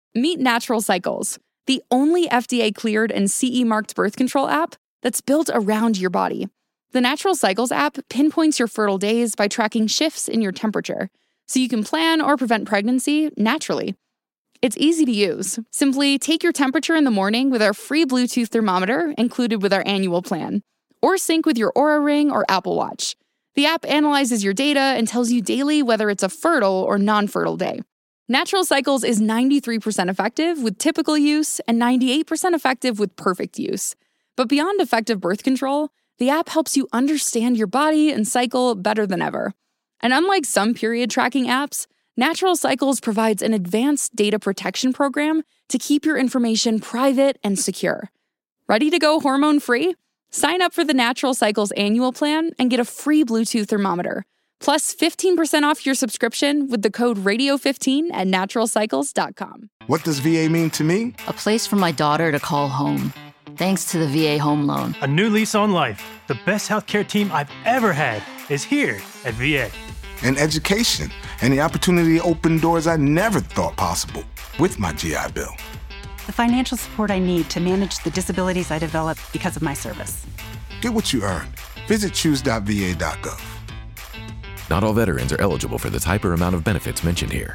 Meet Natural Cycles, the only FDA-cleared and CE-marked birth control app that's built around your body. The Natural Cycles app pinpoints your fertile days by tracking shifts in your temperature, so you can plan or prevent pregnancy naturally. It's easy to use. Simply take your temperature in the morning with our free Bluetooth thermometer included with our annual plan, or sync with your Oura Ring or Apple Watch. The app analyzes your data and tells you daily whether it's a fertile or non-fertile day. Natural Cycles is 93% effective with typical use and 98% effective with perfect use. But beyond effective birth control, the app helps you understand your body and cycle better than ever. And unlike some period tracking apps, Natural Cycles provides an advanced data protection program to keep your information private and secure. Ready to go hormone-free? Sign up for the Natural Cycles annual plan and get a free Bluetooth thermometer. Plus 15% off your subscription with the code radio15 at naturalcycles.com. What does VA mean to me? A place for my daughter to call home. Thanks to the VA Home Loan. A new lease on life. The best healthcare team I've ever had is here at VA. And education, and the opportunity to open doors I never thought possible with my GI Bill. The financial support I need to manage the disabilities I developed because of my service. Get what you earned. Visit choose.va.gov. Not all veterans are eligible for the type or amount of benefits mentioned here.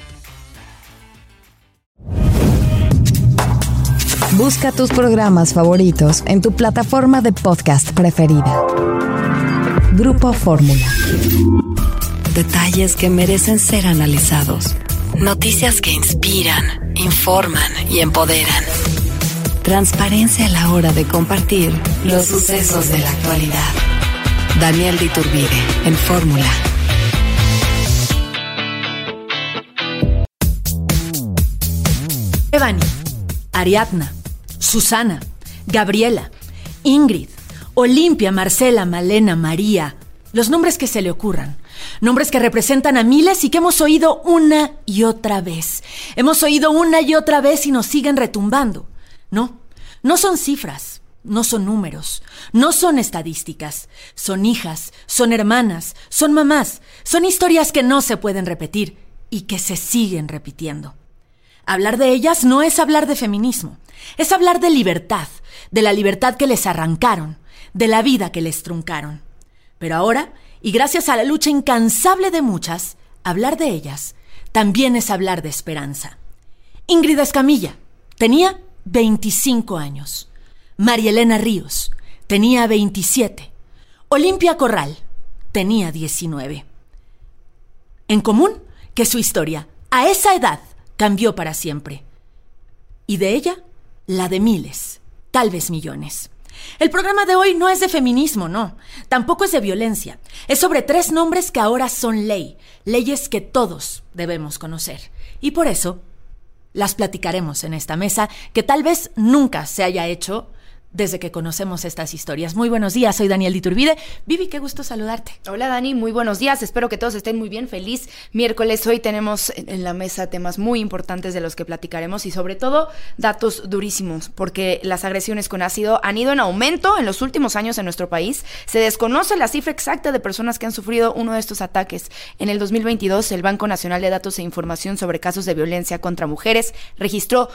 Busca tus programas favoritos en tu plataforma de podcast preferida. Grupo Fórmula. Detalles que merecen ser analizados. Noticias que inspiran, informan y empoderan. Transparencia a la hora de compartir los sucesos de la actualidad. Daniel de Iturbide, en Fórmula. Evani, Ariadna, Susana, Gabriela, Ingrid, Olimpia, Marcela, Malena, María. Los nombres que se le ocurran. Nombres que representan a miles y que hemos oído una y otra vez. Hemos oído una y otra vez y nos siguen retumbando. No son cifras. No son números, no son estadísticas, son hijas, son hermanas, son mamás, son historias que no se pueden repetir y que se siguen repitiendo. Hablar de ellas no es hablar de feminismo, es hablar de libertad, de la libertad que les arrancaron, de la vida que les truncaron. Pero ahora, y gracias a la lucha incansable de muchas, hablar de ellas también es hablar de esperanza. Ingrid Escamilla tenía 25 años. María Elena Ríos tenía 27. Olimpia Corral tenía 19. En común, que su historia, a esa edad, cambió para siempre. Y de ella, la de miles, tal vez millones. El programa de hoy no es de feminismo, no. Tampoco es de violencia. Es sobre 3 nombres que ahora son ley. Leyes que todos debemos conocer. Y por eso, las platicaremos en esta mesa que tal vez nunca se haya hecho desde que conocemos estas historias. Muy buenos días, soy Daniel de Iturbide. Vivi, qué gusto saludarte. Hola Dani, muy buenos días, espero que todos estén muy bien, feliz miércoles. Hoy tenemos en la mesa temas muy importantes de los que platicaremos y sobre todo datos durísimos, porque las agresiones con ácido han ido en aumento en los últimos años en nuestro país. Se desconoce la cifra exacta de personas que han sufrido uno de estos ataques. En el 2022, el Banco Nacional de Datos e Información sobre Casos de Violencia contra Mujeres registró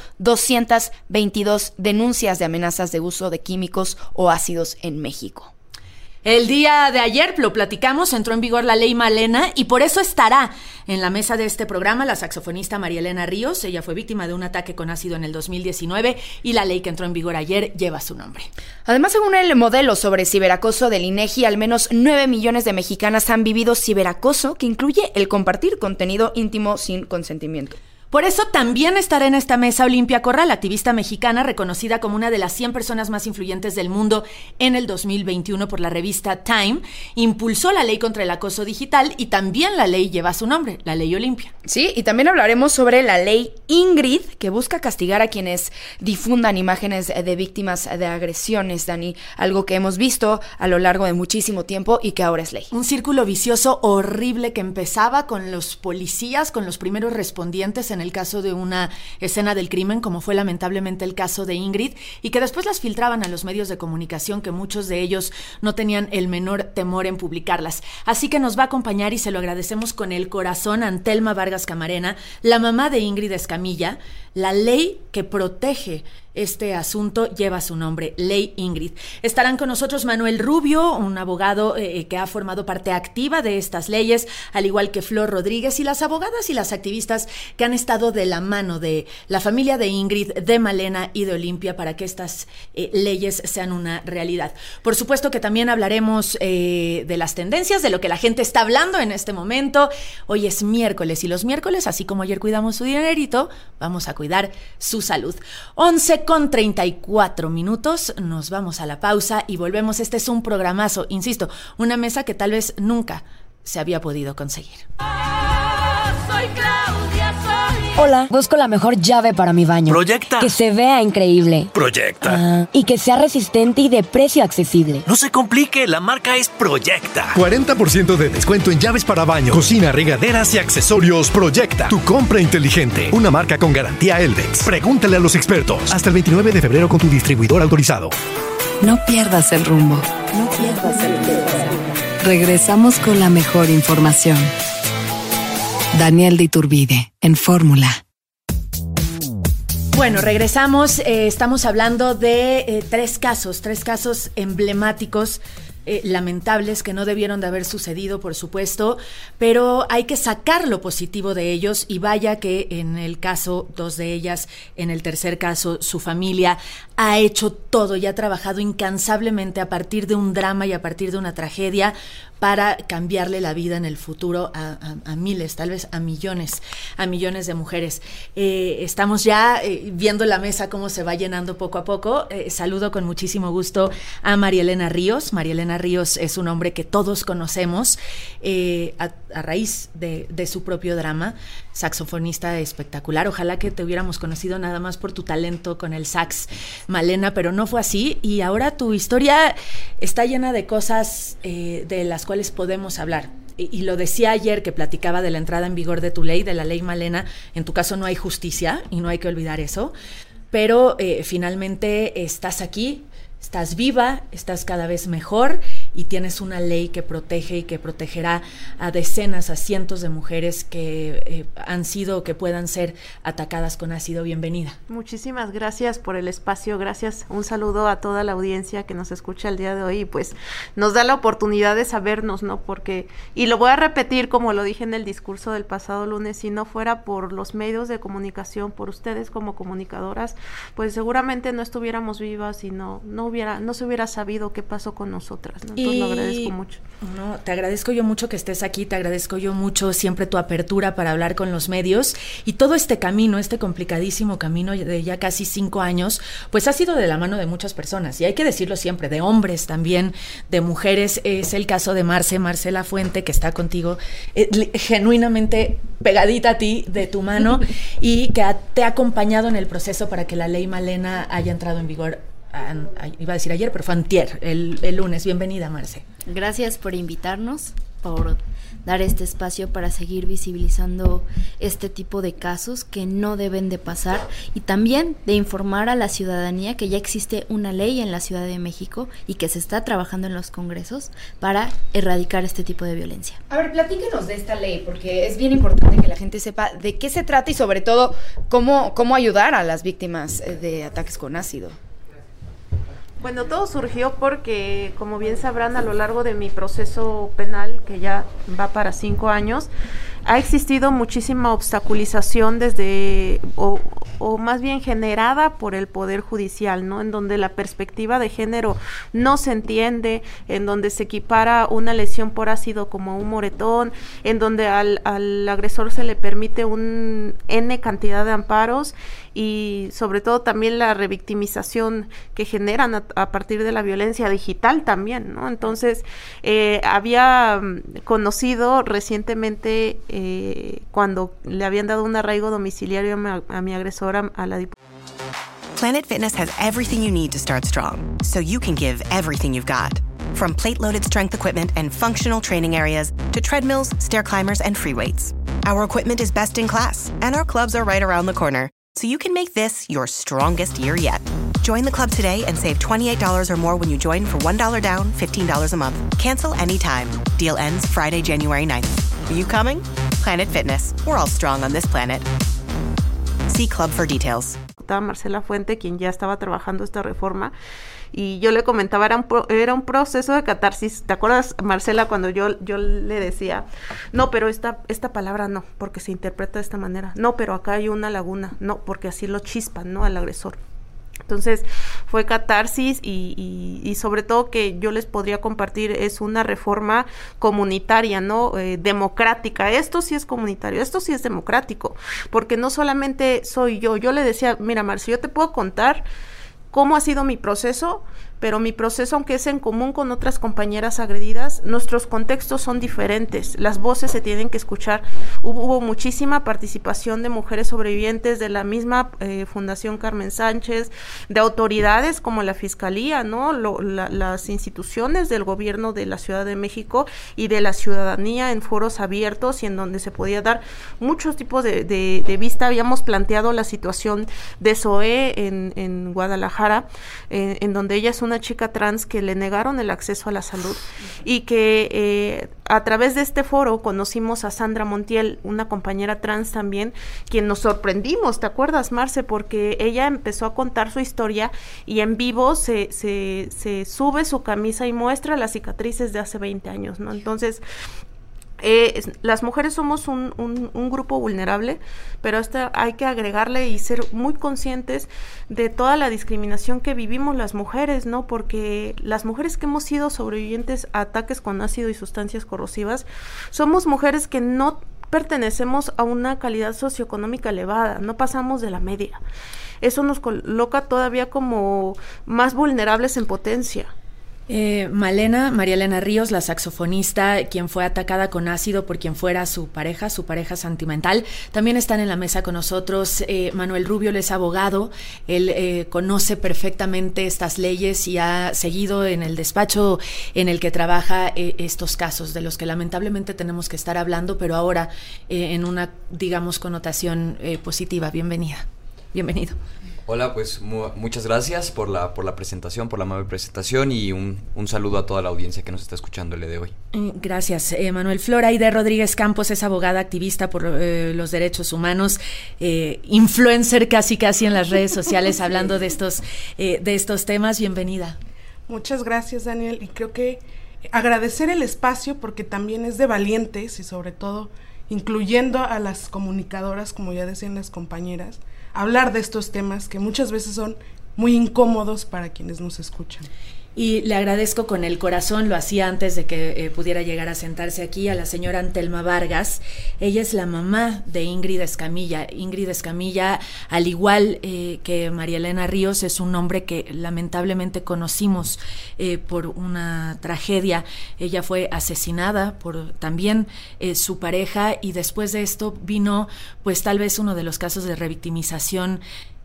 222 denuncias de amenazas de uso de químicos o ácidos en México. El día de ayer, lo platicamos, entró en vigor la ley Malena y por eso estará en la mesa de este programa la saxofonista María Elena Ríos. Ella fue víctima de un ataque con ácido en el 2019 y la ley que entró en vigor ayer lleva su nombre. Además, según el modelo sobre ciberacoso del INEGI, al menos 9 millones de mexicanas han vivido ciberacoso, que incluye el compartir contenido íntimo sin consentimiento. Por eso también estará en esta mesa Olimpia Corral, activista mexicana reconocida como una de las 100 personas más influyentes del mundo en el 2021 por la revista Time. Impulsó la ley contra el acoso digital y también la ley lleva su nombre, la ley Olimpia. Sí, y también hablaremos sobre la ley Ingrid, que busca castigar a quienes difundan imágenes de víctimas de agresiones, Dani, algo que hemos visto a lo largo de muchísimo tiempo y que ahora es ley. Un círculo vicioso horrible que empezaba con los policías, con los primeros respondientes en en el caso de una escena del crimen, como fue lamentablemente el caso de Ingrid, y que después las filtraban a los medios de comunicación, que muchos de ellos no tenían el menor temor en publicarlas. Así que nos va a acompañar, y se lo agradecemos con el corazón, Antelma Vargas Camarena, la mamá de Ingrid Escamilla. La ley que protege este asunto lleva su nombre, Ley Ingrid. Estarán con nosotros Manuel Rubio, un abogado que ha formado parte activa de estas leyes, al igual que Flor Rodríguez, y las abogadas y las activistas que han estado de la mano de la familia de Ingrid, de Malena y de Olimpia para que estas leyes sean una realidad. Por supuesto que también hablaremos de las tendencias, de lo que la gente está hablando en este momento. Hoy es miércoles, y los miércoles, así como ayer cuidamos su dinerito, vamos a cuidar su salud. 11:34, nos vamos a la pausa y volvemos. Este es un programazo, insisto, una mesa que tal vez nunca se había podido conseguir. Soy Claudia, Hola, busco la mejor llave para mi baño. Proyecta. Que se vea increíble. Proyecta. Y que sea resistente y de precio accesible. No se complique, la marca es Proyecta. 40% de descuento en llaves para baño, cocina, regaderas y accesorios. Proyecta. Tu compra inteligente. Una marca con garantía Eldex. Pregúntale a los expertos. Hasta el 29 de febrero con tu distribuidor autorizado. No pierdas el rumbo. Regresamos con la mejor información. Daniel de Iturbide, en Fórmula. Bueno, regresamos. Estamos hablando de tres casos emblemáticos, lamentables, que no debieron de haber sucedido, por supuesto, pero hay que sacar lo positivo de ellos, y vaya que en el caso, dos de ellas, en el tercer caso, su familia ha hecho todo y ha trabajado incansablemente a partir de un drama y a partir de una tragedia para cambiarle la vida en el futuro a miles, tal vez a millones de mujeres. Estamos ya viendo la mesa cómo se va llenando poco a poco. Saludo con muchísimo gusto a María Elena Ríos. María Elena Ríos es un hombre que todos conocemos a raíz de su propio drama. Saxofonista espectacular. Ojalá que te hubiéramos conocido nada más por tu talento con el sax, Malena, pero no fue así, y ahora tu historia está llena de cosas de las cuales podemos hablar. Y lo decía ayer que platicaba de la entrada en vigor de tu ley, de la ley Malena. En tu caso no hay justicia y no hay que olvidar eso, pero finalmente estás aquí, estás viva, estás cada vez mejor, y tienes una ley que protege y que protegerá a decenas, a cientos de mujeres que han sido o que puedan ser atacadas con ácido. Bienvenida. Muchísimas gracias por el espacio, gracias. Un saludo a toda la audiencia que nos escucha el día de hoy, y pues nos da la oportunidad de sabernos, ¿no? Porque, y lo voy a repetir como lo dije en el discurso del pasado lunes, si no fuera por los medios de comunicación, por ustedes como comunicadoras, pues seguramente no estuviéramos vivas y no se hubiera sabido qué pasó con nosotras, ¿no? Entonces lo agradezco mucho. No, te agradezco yo mucho que estés aquí, te agradezco yo mucho siempre tu apertura para hablar con los medios, y todo este camino, este complicadísimo camino de ya casi 5 años, pues ha sido de la mano de muchas personas, y hay que decirlo siempre, de hombres también, de mujeres. Es el caso de Marcela Fuente, que está contigo, genuinamente pegadita a ti, de tu mano, y que te ha acompañado en el proceso para que la ley Malena haya entrado en vigor. Iba a decir ayer, pero fue antier, el lunes. Bienvenida, Marce. Gracias por invitarnos, por dar este espacio para seguir visibilizando este tipo de casos que no deben de pasar, y también de informar a la ciudadanía que ya existe una ley en la Ciudad de México y que se está trabajando en los congresos para erradicar este tipo de violencia. A ver, platíquenos de esta ley, porque es bien importante que la gente sepa de qué se trata y sobre todo cómo ayudar a las víctimas de ataques con ácido. Bueno, todo surgió porque, como bien sabrán, a lo largo de mi proceso penal, que ya va para 5 años, ha existido muchísima obstaculización o más bien generada por el Poder Judicial, ¿no? En donde la perspectiva de género no se entiende, en donde se equipara una lesión por ácido como un moretón, en donde al agresor se le permite un N cantidad de amparos, y sobre todo también la revictimización que generan a partir de la violencia digital también, ¿no? Entonces, había conocido recientemente cuando le habían dado un arraigo domiciliario a mi agresora, a la diputada. Planet Fitness has everything you need to start strong, so you can give everything you've got. From plate-loaded strength equipment and functional training areas to treadmills, stair climbers, and free weights. Our equipment is best in class, and our clubs are right around the corner, so you can make this your strongest year yet. Join the club today and save $28 or more when you join for $1 down, $15 a month. Cancel anytime. Deal ends Friday, January 9th. Are you coming? Planet Fitness. We're all strong on this planet. See Club for details. Marcela Fuente, quien ya estaba trabajando esta reforma, y yo le comentaba, era un proceso de catarsis. ¿Te acuerdas, Marcela, cuando yo le decía, no, pero esta palabra no, porque se interpreta de esta manera, no, pero acá hay una laguna, no, porque así lo chispan, ¿no?, al agresor? Entonces fue catarsis y sobre todo que yo les podría compartir es una reforma comunitaria, ¿no? Democrática. Esto sí es comunitario, esto sí es democrático, porque no solamente soy yo le decía, mira, Marcia, yo te puedo contar cómo ha sido mi proceso, pero mi proceso, aunque es en común con otras compañeras agredidas, nuestros contextos son diferentes, las voces se tienen que escuchar. Hubo muchísima participación de mujeres sobrevivientes de la misma Fundación Carmen Sánchez, de autoridades como la Fiscalía, ¿no? Las instituciones del gobierno de la Ciudad de México y de la ciudadanía en foros abiertos y en donde se podía dar muchos tipos de vista. Habíamos planteado la situación de Zoé en Guadalajara, en donde ella es una chica trans que le negaron el acceso a la salud y que a través de este foro conocimos a Sandra Montiel, una compañera trans también, quien nos sorprendimos, ¿te acuerdas, Marce? Porque ella empezó a contar su historia y en vivo se sube su camisa y muestra las cicatrices de hace 20 años, ¿no? Entonces, las mujeres somos un grupo vulnerable, pero hay que agregarle y ser muy conscientes de toda la discriminación que vivimos las mujeres, ¿no? Porque las mujeres que hemos sido sobrevivientes a ataques con ácido y sustancias corrosivas, somos mujeres que no pertenecemos a una calidad socioeconómica elevada, no pasamos de la media. Eso nos coloca todavía como más vulnerables en potencia. María Elena Ríos, la saxofonista, quien fue atacada con ácido por quien fuera su pareja sentimental, también están en la mesa con nosotros. Manuel Rubio, él es abogado, él conoce perfectamente estas leyes y ha seguido en el despacho en el que trabaja estos casos de los que lamentablemente tenemos que estar hablando, pero ahora en una, digamos, connotación positiva. Bienvenido. Hola, pues muchas gracias por la presentación, por la amable presentación, y un saludo a toda la audiencia que nos está escuchando el día de hoy. Gracias, Manuel. Floraide Rodríguez Campos es abogada, activista por los derechos humanos, influencer casi en las redes sociales hablando de estos temas. Bienvenida. Muchas gracias, Daniel, y creo que agradecer el espacio porque también es de valientes y sobre todo incluyendo a las comunicadoras, como ya decían las compañeras, hablar de estos temas que muchas veces son muy incómodos para quienes nos escuchan. Y le agradezco con el corazón, lo hacía antes de que pudiera llegar a sentarse aquí, a la señora Antelma Vargas. Ella es la mamá de Ingrid Escamilla. Ingrid Escamilla, al igual que María Elena Ríos, es un nombre que lamentablemente conocimos por una tragedia. Ella fue asesinada por también su pareja, y después de esto vino pues tal vez uno de los casos de revictimización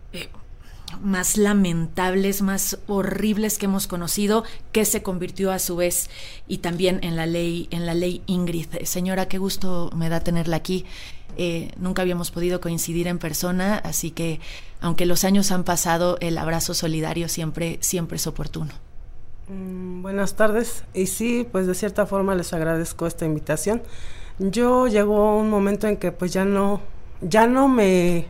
más lamentables, más horribles que hemos conocido, que se convirtió a su vez y también en la ley Ingrid. Señora, qué gusto me da tenerla aquí. Nunca habíamos podido coincidir en persona, así que aunque los años han pasado, el abrazo solidario siempre es oportuno. Buenas tardes, y sí, pues de cierta forma les agradezco esta invitación. Yo llegó un momento en que pues ya no me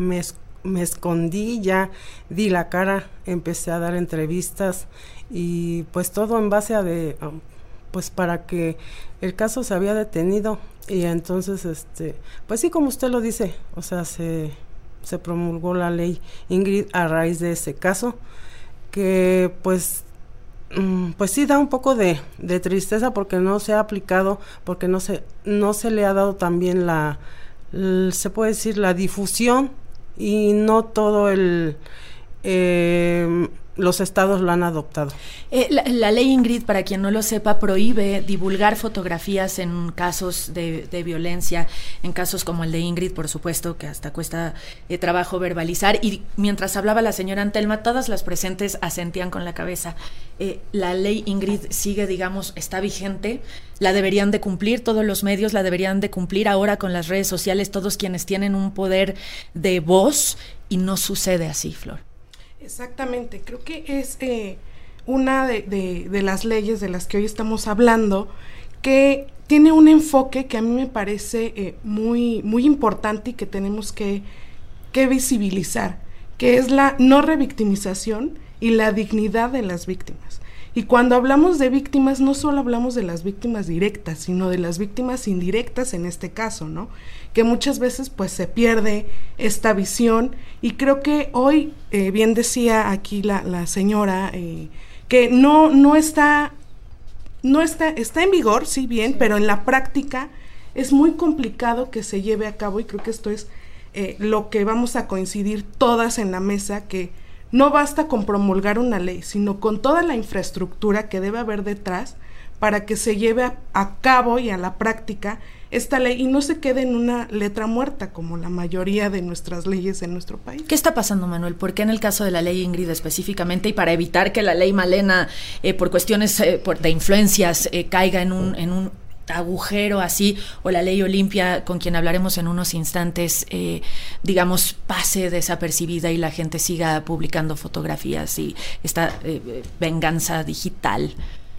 escondí, ya di la cara, empecé a dar entrevistas y pues todo en base a pues para que el caso se había detenido, y entonces pues sí, como usted lo dice, o sea, se promulgó la ley Ingrid a raíz de ese caso, que pues sí da un poco de tristeza porque no se ha aplicado, porque no se le ha dado también se puede decir la difusión, y no todo los estados lo han adoptado. La ley Ingrid, para quien no lo sepa, prohíbe divulgar fotografías en casos de violencia, en casos como el de Ingrid, por supuesto, que hasta cuesta trabajo verbalizar. Y mientras hablaba la señora Antelma, todas las presentes asentían con la cabeza. La ley Ingrid sigue, digamos, está vigente, la deberían de cumplir, todos los medios la deberían de cumplir ahora con las redes sociales, todos quienes tienen un poder de voz, y no sucede así, Flor. Exactamente, creo que es una de las leyes de las que hoy estamos hablando, que tiene un enfoque que a mí me parece muy, muy importante y que tenemos que visibilizar, que es la no revictimización y la dignidad de las víctimas. Y cuando hablamos de víctimas, no solo hablamos de las víctimas directas, sino de las víctimas indirectas en este caso, ¿no? Que muchas veces pues se pierde esta visión, y creo que hoy, bien decía aquí la señora, que no está en vigor, sí, bien, sí, pero en la práctica es muy complicado que se lleve a cabo, y creo que esto es lo que vamos a coincidir todas en la mesa, que no basta con promulgar una ley, sino con toda la infraestructura que debe haber detrás para que se lleve a cabo y a la práctica esta ley y no se quede en una letra muerta como la mayoría de nuestras leyes en nuestro país. ¿Qué está pasando, Manuel? ¿Por qué en el caso de la ley Ingrid específicamente, y para evitar que la ley Malena por cuestiones de influencias caiga en un agujero así, o la ley Olimpia, con quien hablaremos en unos instantes, digamos, pase desapercibida y la gente siga publicando fotografías y esta venganza digital?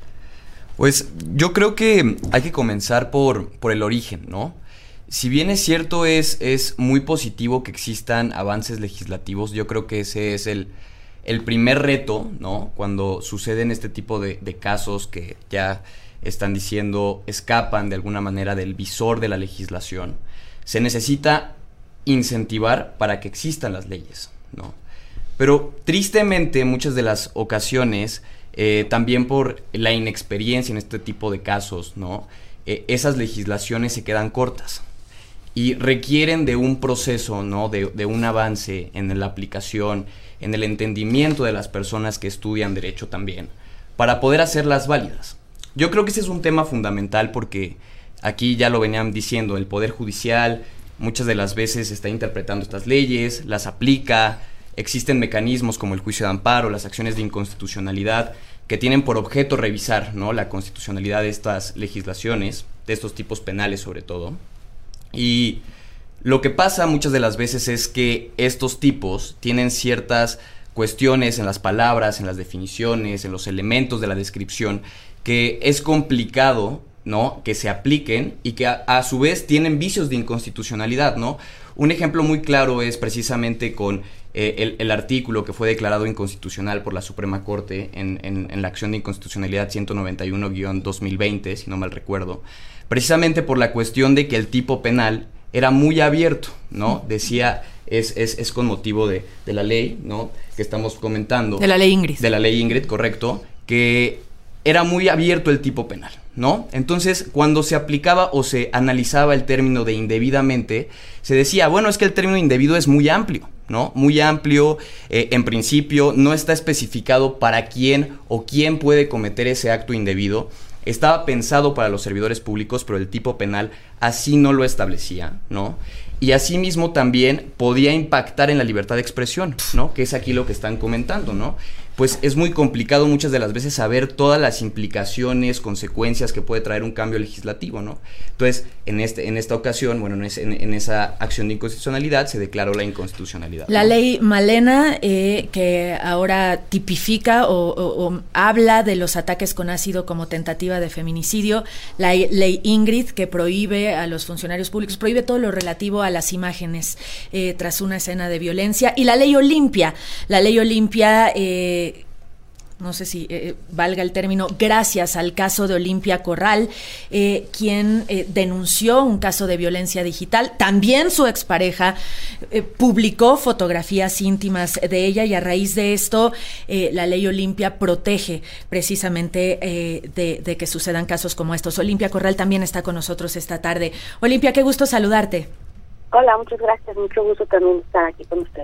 Pues yo creo que hay que comenzar por el origen, ¿no? Si bien es cierto, es muy positivo que existan avances legislativos, yo creo que ese es el primer reto, ¿no? Cuando suceden este tipo de casos que ya están diciendo escapan de alguna manera del visor de la legislación, se necesita incentivar para que existan las leyes, ¿no? Pero tristemente muchas de las ocasiones, también por la inexperiencia en este tipo de casos, ¿no? Esas legislaciones se quedan cortas y requieren de un proceso, ¿no? De un avance en la aplicación, en el entendimiento de las personas que estudian derecho también, para poder hacerlas válidas. Yo creo que ese es un tema fundamental porque aquí ya lo venían diciendo, el Poder Judicial muchas de las veces está interpretando estas leyes, las aplica, existen mecanismos como el juicio de amparo, las acciones de inconstitucionalidad que tienen por objeto revisar, ¿no? La constitucionalidad de estas legislaciones, de estos tipos penales sobre todo. Y lo que pasa muchas de las veces es que estos tipos tienen ciertas cuestiones en las palabras, en las definiciones, en los elementos de la descripción, que es complicado, ¿no? Que se apliquen y que a su vez tienen vicios de inconstitucionalidad, ¿no? Un ejemplo muy claro es precisamente con el artículo que fue declarado inconstitucional por la Suprema Corte en la acción de inconstitucionalidad 191-2020, si no mal recuerdo, precisamente por la cuestión de que el tipo penal era muy abierto, ¿no? Decía, es con motivo de la ley, ¿no? Que estamos comentando. De la ley Ingrid. De la ley Ingrid, correcto, que era muy abierto el tipo penal, ¿no? Entonces, cuando se aplicaba o se analizaba el término de indebidamente, se decía, bueno, es que el término indebido es muy amplio, ¿no? Muy amplio, en principio, no está especificado para quién o quién puede cometer ese acto indebido. Estaba pensado para los servidores públicos, pero el tipo penal así no lo establecía, ¿no? Y asimismo también podía impactar en la libertad de expresión, ¿no? Que es aquí lo que están comentando, ¿no? Pues es muy complicado muchas de las veces saber todas las implicaciones, consecuencias que puede traer un cambio legislativo, ¿no? Entonces, en esta ocasión, bueno, en esa acción de inconstitucionalidad se declaró la inconstitucionalidad, ¿no? La ley Malena, que ahora tipifica o habla de los ataques con ácido como tentativa de feminicidio, la ley Ingrid, que prohíbe a los funcionarios públicos, prohíbe todo lo relativo a las imágenes tras una escena de violencia, y la ley Olimpia, no sé si valga el término, gracias al caso de Olimpia Corral, quien denunció un caso de violencia digital. También su expareja publicó fotografías íntimas de ella, y a raíz de esto la ley Olimpia protege precisamente de que sucedan casos como estos. Olimpia Corral también está con nosotros esta tarde. Olimpia, qué gusto saludarte. Hola, muchas gracias, mucho gusto también estar aquí con ustedes.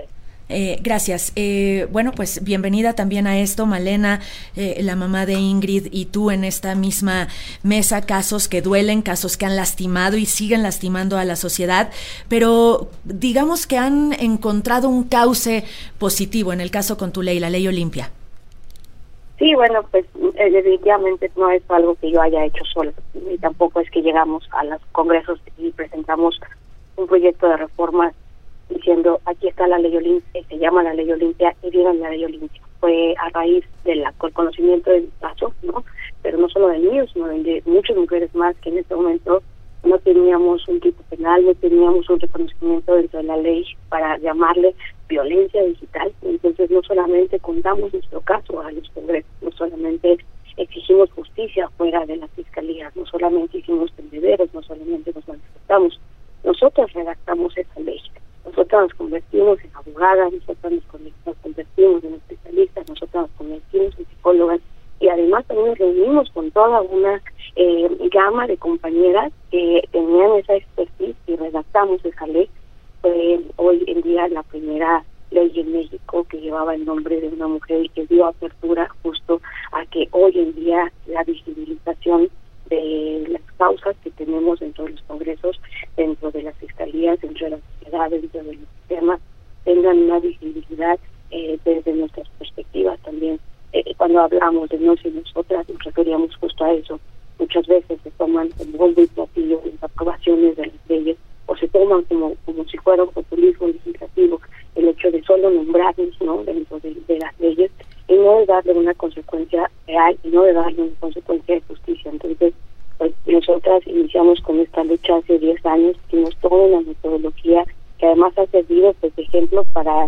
Gracias. Bueno, pues bienvenida también a esto, Malena, la mamá de Ingrid, y tú en esta misma mesa, casos que duelen, casos que han lastimado y siguen lastimando a la sociedad, pero digamos que han encontrado un cauce positivo en el caso con tu ley, la ley Olimpia. Sí, bueno, pues definitivamente no es algo que yo haya hecho sola, y tampoco es que llegamos a los congresos y presentamos un proyecto de reforma diciendo aquí está la ley Olimpia, se llama la ley Olimpia y vivan la ley Olimpia. Fue a raíz del conocimiento del caso, ¿no? Pero no solo del mío, sino de muchas mujeres más que en este momento no teníamos un tipo penal, no teníamos un reconocimiento dentro de la ley para llamarle violencia digital. Entonces no solamente contamos nuestro caso a los congresos, no solamente exigimos justicia fuera de las fiscalías, no solamente hicimos tendederos, no solamente nos manifestamos, nosotros redactamos esa ley. Nosotros nos convertimos en abogadas, nosotros nos convertimos en especialistas, nosotros nos convertimos en psicólogas y además también nos reunimos con toda una gama de compañeras que tenían esa expertise y redactamos esa ley. Fue hoy en día la primera ley en México que llevaba el nombre de una mujer y que dio apertura justo a que hoy en día la visibilización de las causas que tenemos dentro de los congresos, dentro de las fiscalías, dentro de la sociedad, dentro de los sistemas, tengan una visibilidad desde nuestras perspectivas también. Cuando hablamos de nos y nosotras, nos referíamos justo a eso. Muchas veces se toman como bombo y platillo las aprobaciones de las leyes, o se toman como si fuera un populismo legislativo, el hecho de solo nombrarnos, ¿no?, dentro de las leyes, y no de darle una consecuencia real, y no de darle una consecuencia de justicia. Entonces, pues nosotras iniciamos con esta lucha hace 10 años, hicimos toda una metodología que además ha servido pues de ejemplo para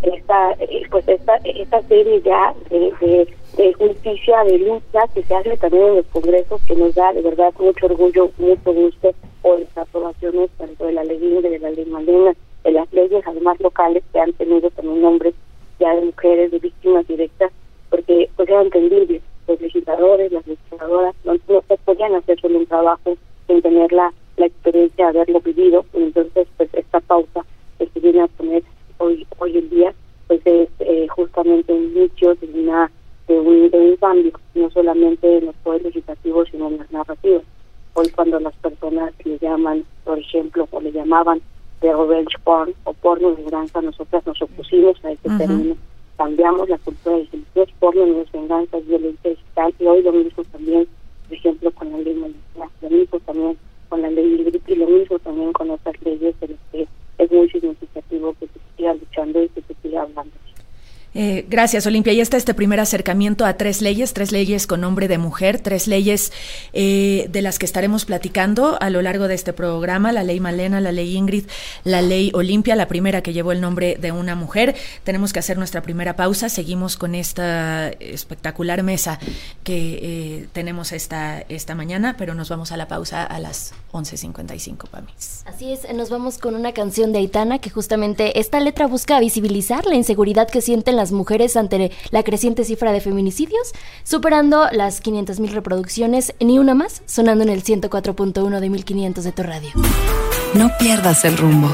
esta serie ya de justicia, de lucha que se hace también en los congresos, que nos da de verdad mucho orgullo, mucho gusto por las aprobaciones tanto de la ley Ingrid, de la ley Malena, de las leyes además locales que han tenido también nombres ya de mujeres, de víctimas directas, porque pues era entendible, los legisladores, las legisladoras no se podían hacer solo un trabajo sin tener la experiencia de haberlo vivido. Entonces pues esta pausa que se viene a poner hoy en día pues es justamente un inicio de un cambio, no solamente en los poderes legislativos sino en las narrativas. Hoy cuando las personas le llaman, por ejemplo, o le llamaban de revenge porn o porno de venganza, nosotras nos opusimos a ese término, cambiamos la cultura de los porno no es venganza, es violencia digital, y hoy lo mismo también, por ejemplo, con la ley Malena, lo mismo también con la ley Ingrid, y lo mismo también con otras leyes de las que es muy significativo que se siga luchando y que se siga hablando. Gracias, Olimpia. Y está este primer acercamiento a tres leyes con nombre de mujer, tres leyes de las que estaremos platicando a lo largo de este programa, la ley Malena, la ley Ingrid, la ley Olimpia, la primera que llevó el nombre de una mujer. Tenemos que hacer nuestra primera pausa, seguimos con esta espectacular mesa que tenemos esta mañana, pero nos vamos a la pausa a las 11:55, Pamis. Así es, nos vamos con una canción de Aitana que justamente esta letra busca visibilizar la inseguridad que sienten las mujeres ante la creciente cifra de feminicidios, superando las 500,000 reproducciones, ni una más, sonando en el 104.1 de 1500 de tu radio. No pierdas el rumbo.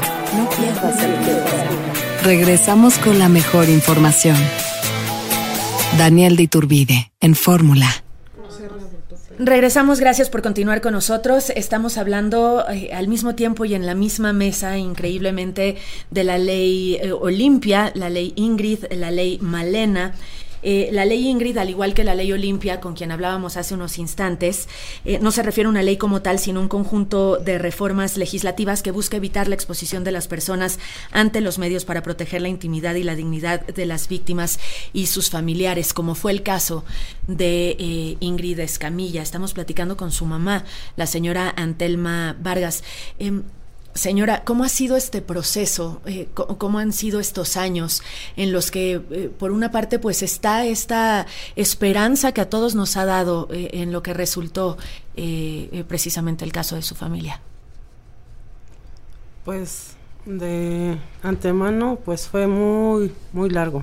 Regresamos con la mejor información. Daniel de Iturbide, en Fórmula. Regresamos, gracias por continuar con nosotros. Estamos hablando al mismo tiempo y en la misma mesa, increíblemente, de la ley Olimpia, la ley Ingrid, la ley Malena. La ley Ingrid, al igual que la ley Olimpia, con quien hablábamos hace unos instantes, no se refiere a una ley como tal, sino un conjunto de reformas legislativas que busca evitar la exposición de las personas ante los medios para proteger la intimidad y la dignidad de las víctimas y sus familiares, como fue el caso de Ingrid Escamilla. Estamos platicando con su mamá, la señora Antelma Vargas. Señora, ¿cómo ha sido este proceso? ¿Cómo han sido estos años en los que, por una parte, pues está esta esperanza que a todos nos ha dado en lo que resultó precisamente el caso de su familia? Pues, de antemano, pues fue muy, muy largo.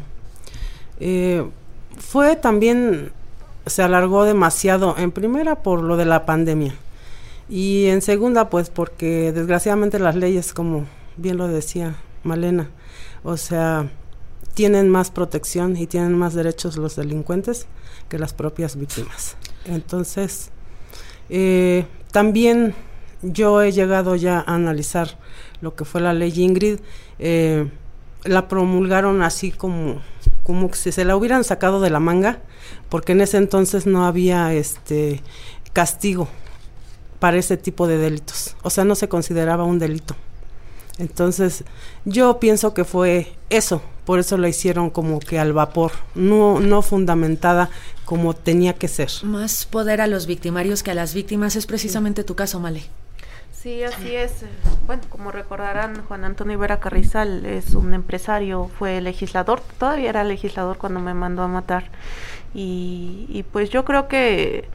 Fue también, se alargó demasiado, en primera por lo de la pandemia. Y en segunda, pues porque desgraciadamente las leyes, como bien lo decía Malena, o sea, tienen más protección y tienen más derechos los delincuentes que las propias víctimas. Entonces, también yo he llegado ya a analizar lo que fue la ley Ingrid. La promulgaron así como si se la hubieran sacado de la manga, porque en ese entonces no había castigo para ese tipo de delitos, o sea, no se consideraba un delito. Entonces, yo pienso que fue eso, por eso la hicieron como que al vapor, no fundamentada como tenía que ser. Más poder a los victimarios que a las víctimas, es precisamente tu caso, Male. Sí, así es. Bueno, como recordarán, Juan Antonio Vera Carrizal es un empresario, fue legislador, todavía era legislador cuando me mandó a matar. Y pues yo creo que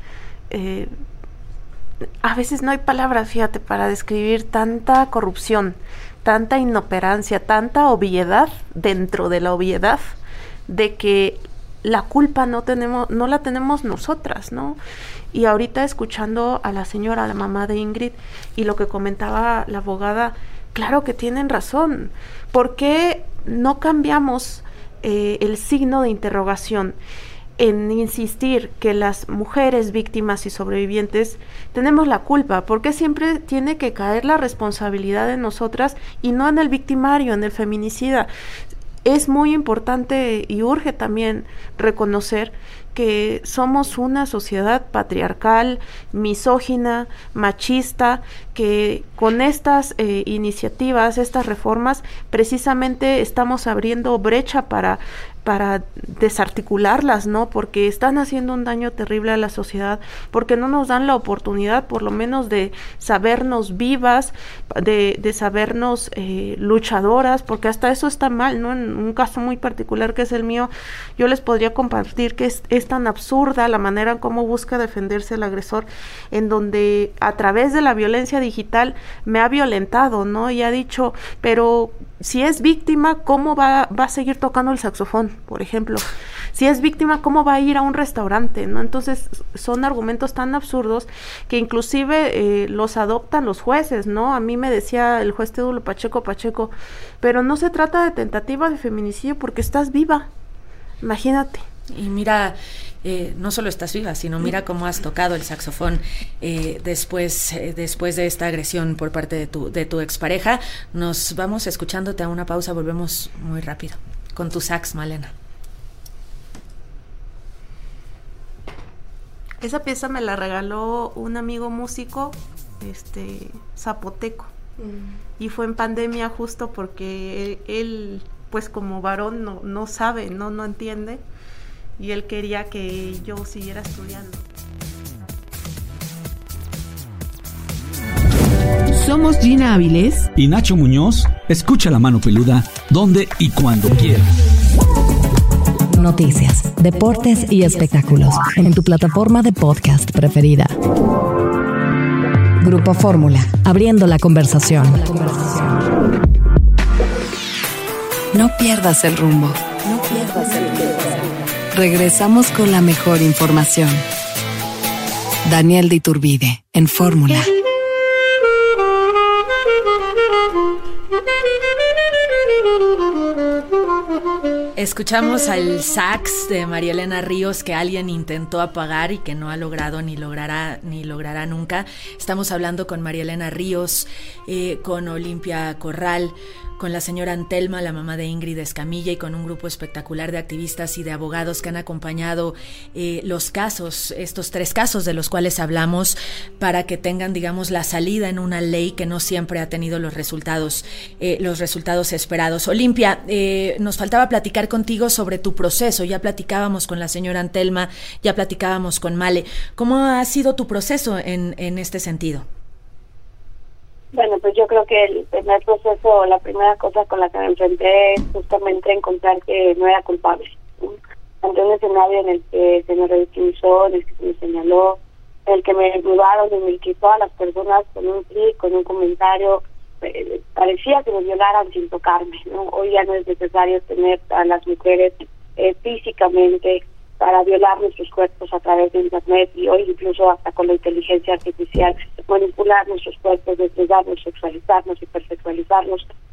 a veces no hay palabras, fíjate, para describir tanta corrupción, tanta inoperancia, tanta obviedad dentro de la obviedad de que la culpa no la tenemos nosotras, ¿no? Y ahorita escuchando a la señora, a la mamá de Ingrid, y lo que comentaba la abogada, claro que tienen razón. ¿Por qué no cambiamos el signo de interrogación en insistir que las mujeres víctimas y sobrevivientes tenemos la culpa? ¿Por qué siempre tiene que caer la responsabilidad en nosotras y no en el victimario, en el feminicida? Es muy importante y urge también reconocer que somos una sociedad patriarcal, misógina, machista, que con estas iniciativas, estas reformas, precisamente estamos abriendo brecha para desarticularlas, ¿no? Porque están haciendo un daño terrible a la sociedad, porque no nos dan la oportunidad, por lo menos, de sabernos vivas, de sabernos luchadoras, porque hasta eso está mal, ¿no? En un caso muy particular que es el mío, yo les podría compartir que es tan absurda la manera en cómo busca defenderse el agresor, en donde a través de la violencia digital me ha violentado, ¿no? Y ha dicho, pero si es víctima, ¿cómo va a seguir tocando el saxofón, por ejemplo? Si es víctima, ¿cómo va a ir a un restaurante, ¿no? Entonces, son argumentos tan absurdos que inclusive los adoptan los jueces, ¿no? A mí me decía el juez Teodulo Pacheco, pero no se trata de tentativa de feminicidio porque estás viva, imagínate. Y mira, no solo estás viva, sino mira cómo has tocado el saxofón después de esta agresión por parte de tu expareja. Nos vamos escuchándote a una pausa, volvemos muy rápido con tu sax, Malena. Esa pieza me la regaló un amigo músico, zapoteco, y fue en pandemia justo porque él pues como varón no sabe, no entiende, y él quería que yo siguiera estudiando. Somos Gina Avilés y Nacho Muñoz. Escucha La Mano Peluda donde y cuando quieras. Noticias, deportes y espectáculos en tu plataforma de podcast preferida. Grupo Fórmula, abriendo la conversación. No pierdas el rumbo. Regresamos con la mejor información. Daniel de Iturbide, en Fórmula. Escuchamos al sax de María Elena Ríos que alguien intentó apagar y que no ha logrado ni logrará nunca. Estamos hablando con María Elena Ríos, con Olimpia Corral, con la señora Antelma, la mamá de Ingrid Escamilla, y con un grupo espectacular de activistas y de abogados que han acompañado los casos, estos 3 casos de los cuales hablamos, para que tengan, digamos, la salida en una ley que no siempre ha tenido los resultados esperados. Olimpia, nos faltaba platicar contigo sobre tu proceso. Ya platicábamos con la señora Antelma, ya platicábamos con Male. ¿Cómo ha sido tu proceso en este sentido? Bueno, pues yo creo que el primer proceso, la primera cosa con la que me enfrenté es justamente encontrar que no era culpable, ¿no? Ante un escenario en el que se me revictimizó, en el que se me señaló, en el que me dudaron y me quitó a las personas con un clic, con un comentario, parecía que me violaran sin tocarme, ¿no? Hoy ya no es necesario tener a las mujeres físicamente para violar nuestros cuerpos a través de internet, y hoy incluso hasta con la inteligencia artificial manipular nuestros cuerpos, desnudarnos, sexualizarnos, hipersexualizarnos,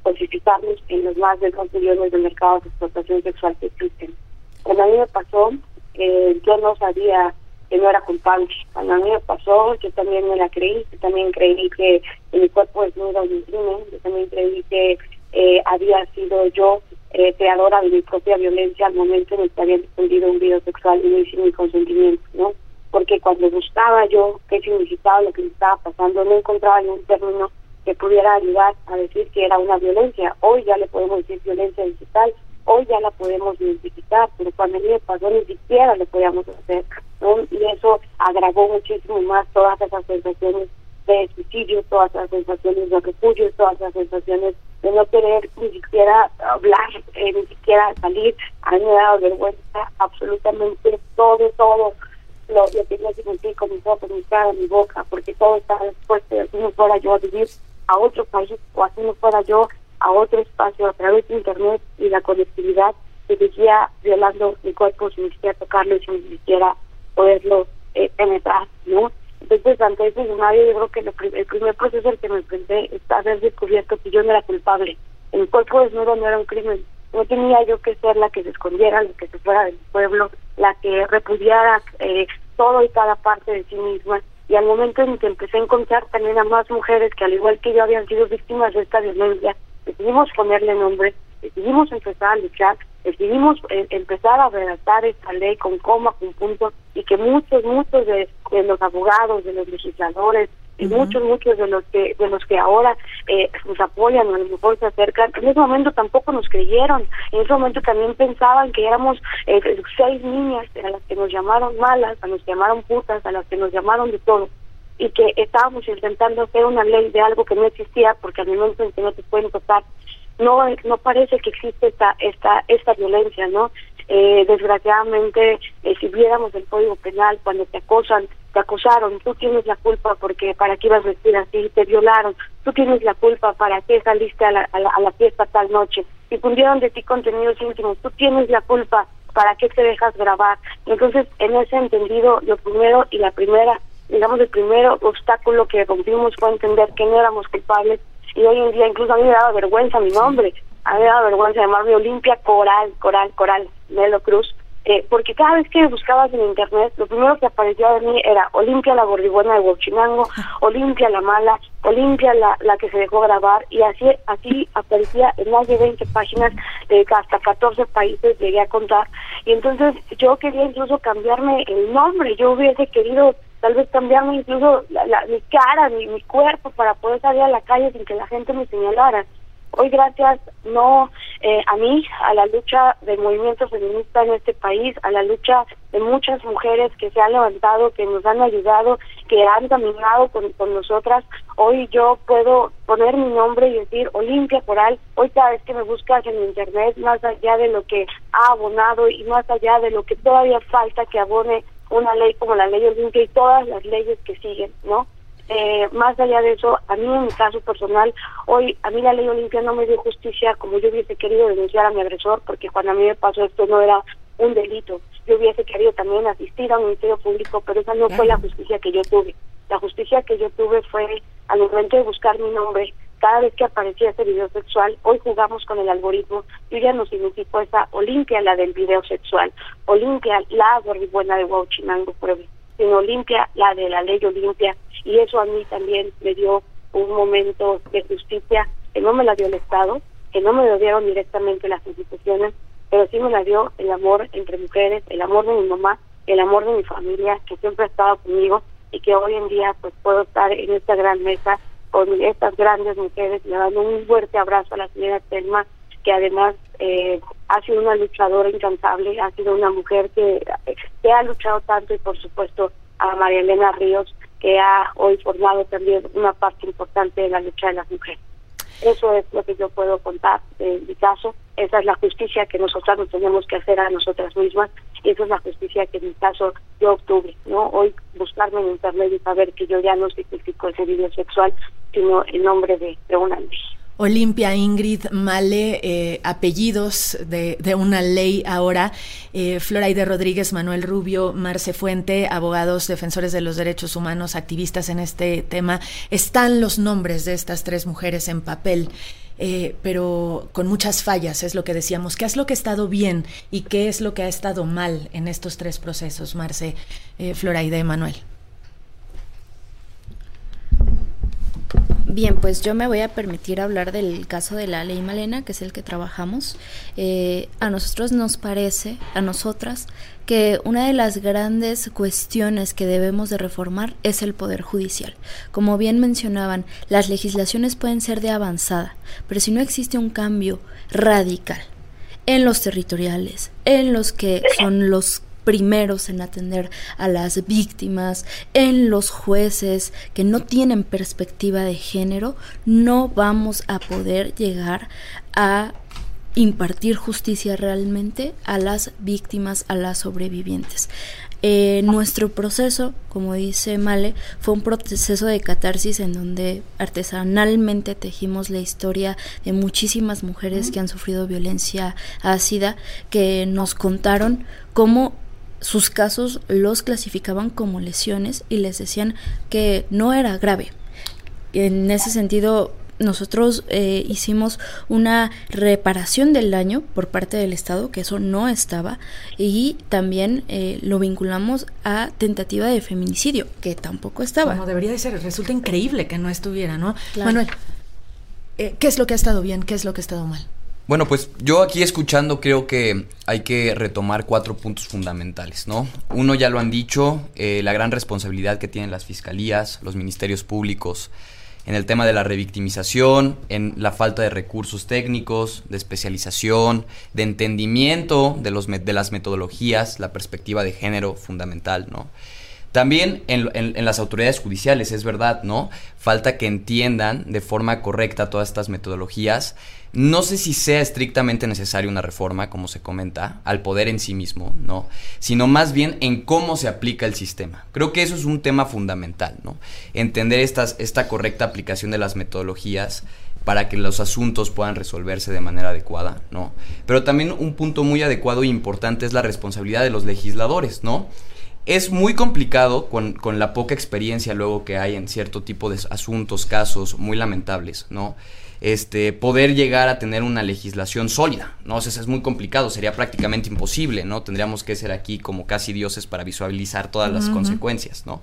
cosificarnos en los más de 2 millones de mercados de explotación sexual que existen. Cuando a mí me pasó, yo no sabía que no era culpable. Cuando a mí me pasó, yo también me la creí, yo también creí que mi cuerpo desnudo era un crimen, yo también creí que había sido yo creadora de mi propia violencia al momento en el que había difundido un video sexual y no hice mi consentimiento, ¿no? Porque cuando buscaba yo qué significaba lo que me estaba pasando, no encontraba ningún término que pudiera ayudar a decir que era una violencia. Hoy ya le podemos decir violencia digital, hoy ya la podemos identificar, pero cuando a mí me pasó ni siquiera lo podíamos hacer, ¿no? Y eso agravó muchísimo más todas esas sensaciones de suicidio, todas las sensaciones de refugio, todas las sensaciones de no querer ni siquiera hablar, ni siquiera salir. A mí me daba vergüenza absolutamente todo lo que yo sentí con mis ojos, mi cara, mi boca, porque todo estaba expuesto. Y así no fuera yo a vivir a otro país, o así no fuera yo a otro espacio a través de internet y la conectividad, que seguía violando mi cuerpo sin ni siquiera tocarlo y sin ni siquiera poderlo penetrar, ¿no? Entonces, ante ese escenario, yo creo que el primer proceso al que me enfrenté es haber descubierto que yo no era culpable. El cuerpo desnudo no era un crimen. No tenía yo que ser la que se escondiera, la que se fuera del pueblo, la que repudiara todo y cada parte de sí misma. Y al momento en que empecé a encontrar también a más mujeres que al igual que yo habían sido víctimas de esta violencia, decidimos ponerle nombre, decidimos empezar a luchar, decidimos empezar a redactar esta ley con coma, con punto, y que muchos de los abogados, de los legisladores, y muchos de los que ahora nos apoyan o a lo mejor se acercan, en ese momento tampoco nos creyeron. En ese momento también pensaban que éramos 6 niñas a las que nos llamaron malas, a las que llamaron putas, a las que nos llamaron de todo, y que estábamos intentando hacer una ley de algo que no existía, porque al momento en que no te pueden tocar, no parece que existe esta violencia, ¿no? Desgraciadamente, si viéramos el Código Penal, cuando te acosaron, tú tienes la culpa porque para qué ibas a vestir así, te violaron, tú tienes la culpa para qué saliste a la fiesta tal noche, difundieron de ti contenidos íntimos, tú tienes la culpa para qué te dejas grabar. Entonces, en ese entendido, lo primero y el primer obstáculo que rompimos fue entender que no éramos culpables. Y hoy en día incluso a mí me daba vergüenza mi nombre, a mí me daba vergüenza llamarme Olimpia Coral Melo Cruz, porque cada vez que buscabas en internet, lo primero que aparecía de mí era Olimpia la gordibuena de Huachinango, Olimpia la mala, Olimpia la que se dejó grabar, y así aparecía en más de 20 páginas de hasta 14 países, llegué a contar. Y entonces yo quería incluso cambiarme el nombre, yo hubiese querido tal vez cambiarme incluso mi cara, mi cuerpo, para poder salir a la calle sin que la gente me señalara. Hoy, gracias a mí, a la lucha del movimiento feminista en este país, a la lucha de muchas mujeres que se han levantado, que nos han ayudado, que han caminado con nosotras, hoy yo puedo poner mi nombre y decir Olimpia Coral. Hoy cada vez que me buscas en internet, más allá de lo que ha abonado y más allá de lo que todavía falta que abone una ley como la ley Olimpia y todas las leyes que siguen, ¿no? Más allá de eso, a mí en mi caso personal, hoy a mí la ley Olimpia no me dio justicia como yo hubiese querido denunciar a mi agresor, porque cuando a mí me pasó esto no era un delito. Yo hubiese querido también asistir a un ministerio público, pero esa no fue la justicia que yo tuve. La justicia que yo tuve fue al momento de buscar mi nombre. Cada vez que aparecía ese video sexual, hoy jugamos con el algoritmo, yo ya no significo esa Olimpia, la del video sexual, Olimpia, la gordibuena de Huachinango, sino Olimpia, la de la ley Olimpia, y eso a mí también me dio un momento de justicia que no me la dio el Estado, que no me lo dieron directamente las instituciones, pero sí me la dio el amor entre mujeres, el amor de mi mamá, el amor de mi familia, que siempre ha estado conmigo, y que hoy en día pues puedo estar en esta gran mesa con estas grandes mujeres. Le dando un fuerte abrazo a la señora Telma, que además ha sido una luchadora incansable, ha sido una mujer que ha luchado tanto, y por supuesto a María Elena Ríos, que ha hoy formado también una parte importante de la lucha de las mujeres. Eso es lo que yo puedo contar de mi caso. Esa es la justicia que nosotras nos tenemos que hacer a nosotras mismas, y esa es la justicia que en mi caso yo obtuve, ¿no? Hoy buscarme en internet y saber que yo ya no significo ese video sexual, sino el nombre de una ley. Olimpia, Ingrid, Male, apellidos de una ley ahora. Floraide Rodríguez, Manuel Rubio, Marce Fuente, abogados, defensores de los derechos humanos, activistas en este tema. Están los nombres de estas 3 mujeres en papel. pero con muchas fallas, es lo que decíamos. ¿Qué es lo que ha estado bien y qué es lo que ha estado mal en estos 3 procesos, Marce, Floraide, Manuel? Bien, pues yo me voy a permitir hablar del caso de la Ley Malena, que es el que trabajamos. A nosotros nos parece, a nosotras, que una de las grandes cuestiones que debemos de reformar es el Poder Judicial. Como bien mencionaban, las legislaciones pueden ser de avanzada, pero si no existe un cambio radical en los territoriales, en los que son los primeros en atender a las víctimas, en los jueces que no tienen perspectiva de género, no vamos a poder llegar a impartir justicia realmente a las víctimas, a las sobrevivientes. Nuestro proceso, como dice Male, fue un proceso de catarsis en donde artesanalmente tejimos la historia de muchísimas mujeres que han sufrido violencia ácida, que nos contaron cómo sus casos los clasificaban como lesiones y les decían que no era grave. En ese sentido, nosotros hicimos una reparación del daño por parte del Estado, que eso no estaba, y también lo vinculamos a tentativa de feminicidio, que tampoco estaba. Como debería de ser, resulta increíble que no estuviera, ¿no? Claro. Manuel, ¿qué es lo que ha estado bien? ¿Qué es lo que ha estado mal? Bueno, pues yo aquí escuchando creo que hay que retomar 4 puntos fundamentales, ¿no? Uno, ya lo han dicho, la gran responsabilidad que tienen las fiscalías, los ministerios públicos, en el tema de la revictimización, en la falta de recursos técnicos, de especialización, de entendimiento de las metodologías, la perspectiva de género fundamental, ¿no? También en las autoridades judiciales, es verdad, ¿no? Falta que entiendan de forma correcta todas estas metodologías. No sé si sea estrictamente necesaria una reforma, como se comenta, al poder en sí mismo, ¿no? Sino más bien en cómo se aplica el sistema. Creo que eso es un tema fundamental, ¿no? Entender esta correcta aplicación de las metodologías para que los asuntos puedan resolverse de manera adecuada, ¿no? Pero también un punto muy adecuado e importante es la responsabilidad de los legisladores, ¿no? Es muy complicado con la poca experiencia luego que hay en cierto tipo de asuntos, casos muy lamentables, ¿no? Poder llegar a tener una legislación sólida, ¿no? O sea, es muy complicado, sería prácticamente imposible, ¿no? Tendríamos que ser aquí como casi dioses para visualizar todas las consecuencias, ¿no?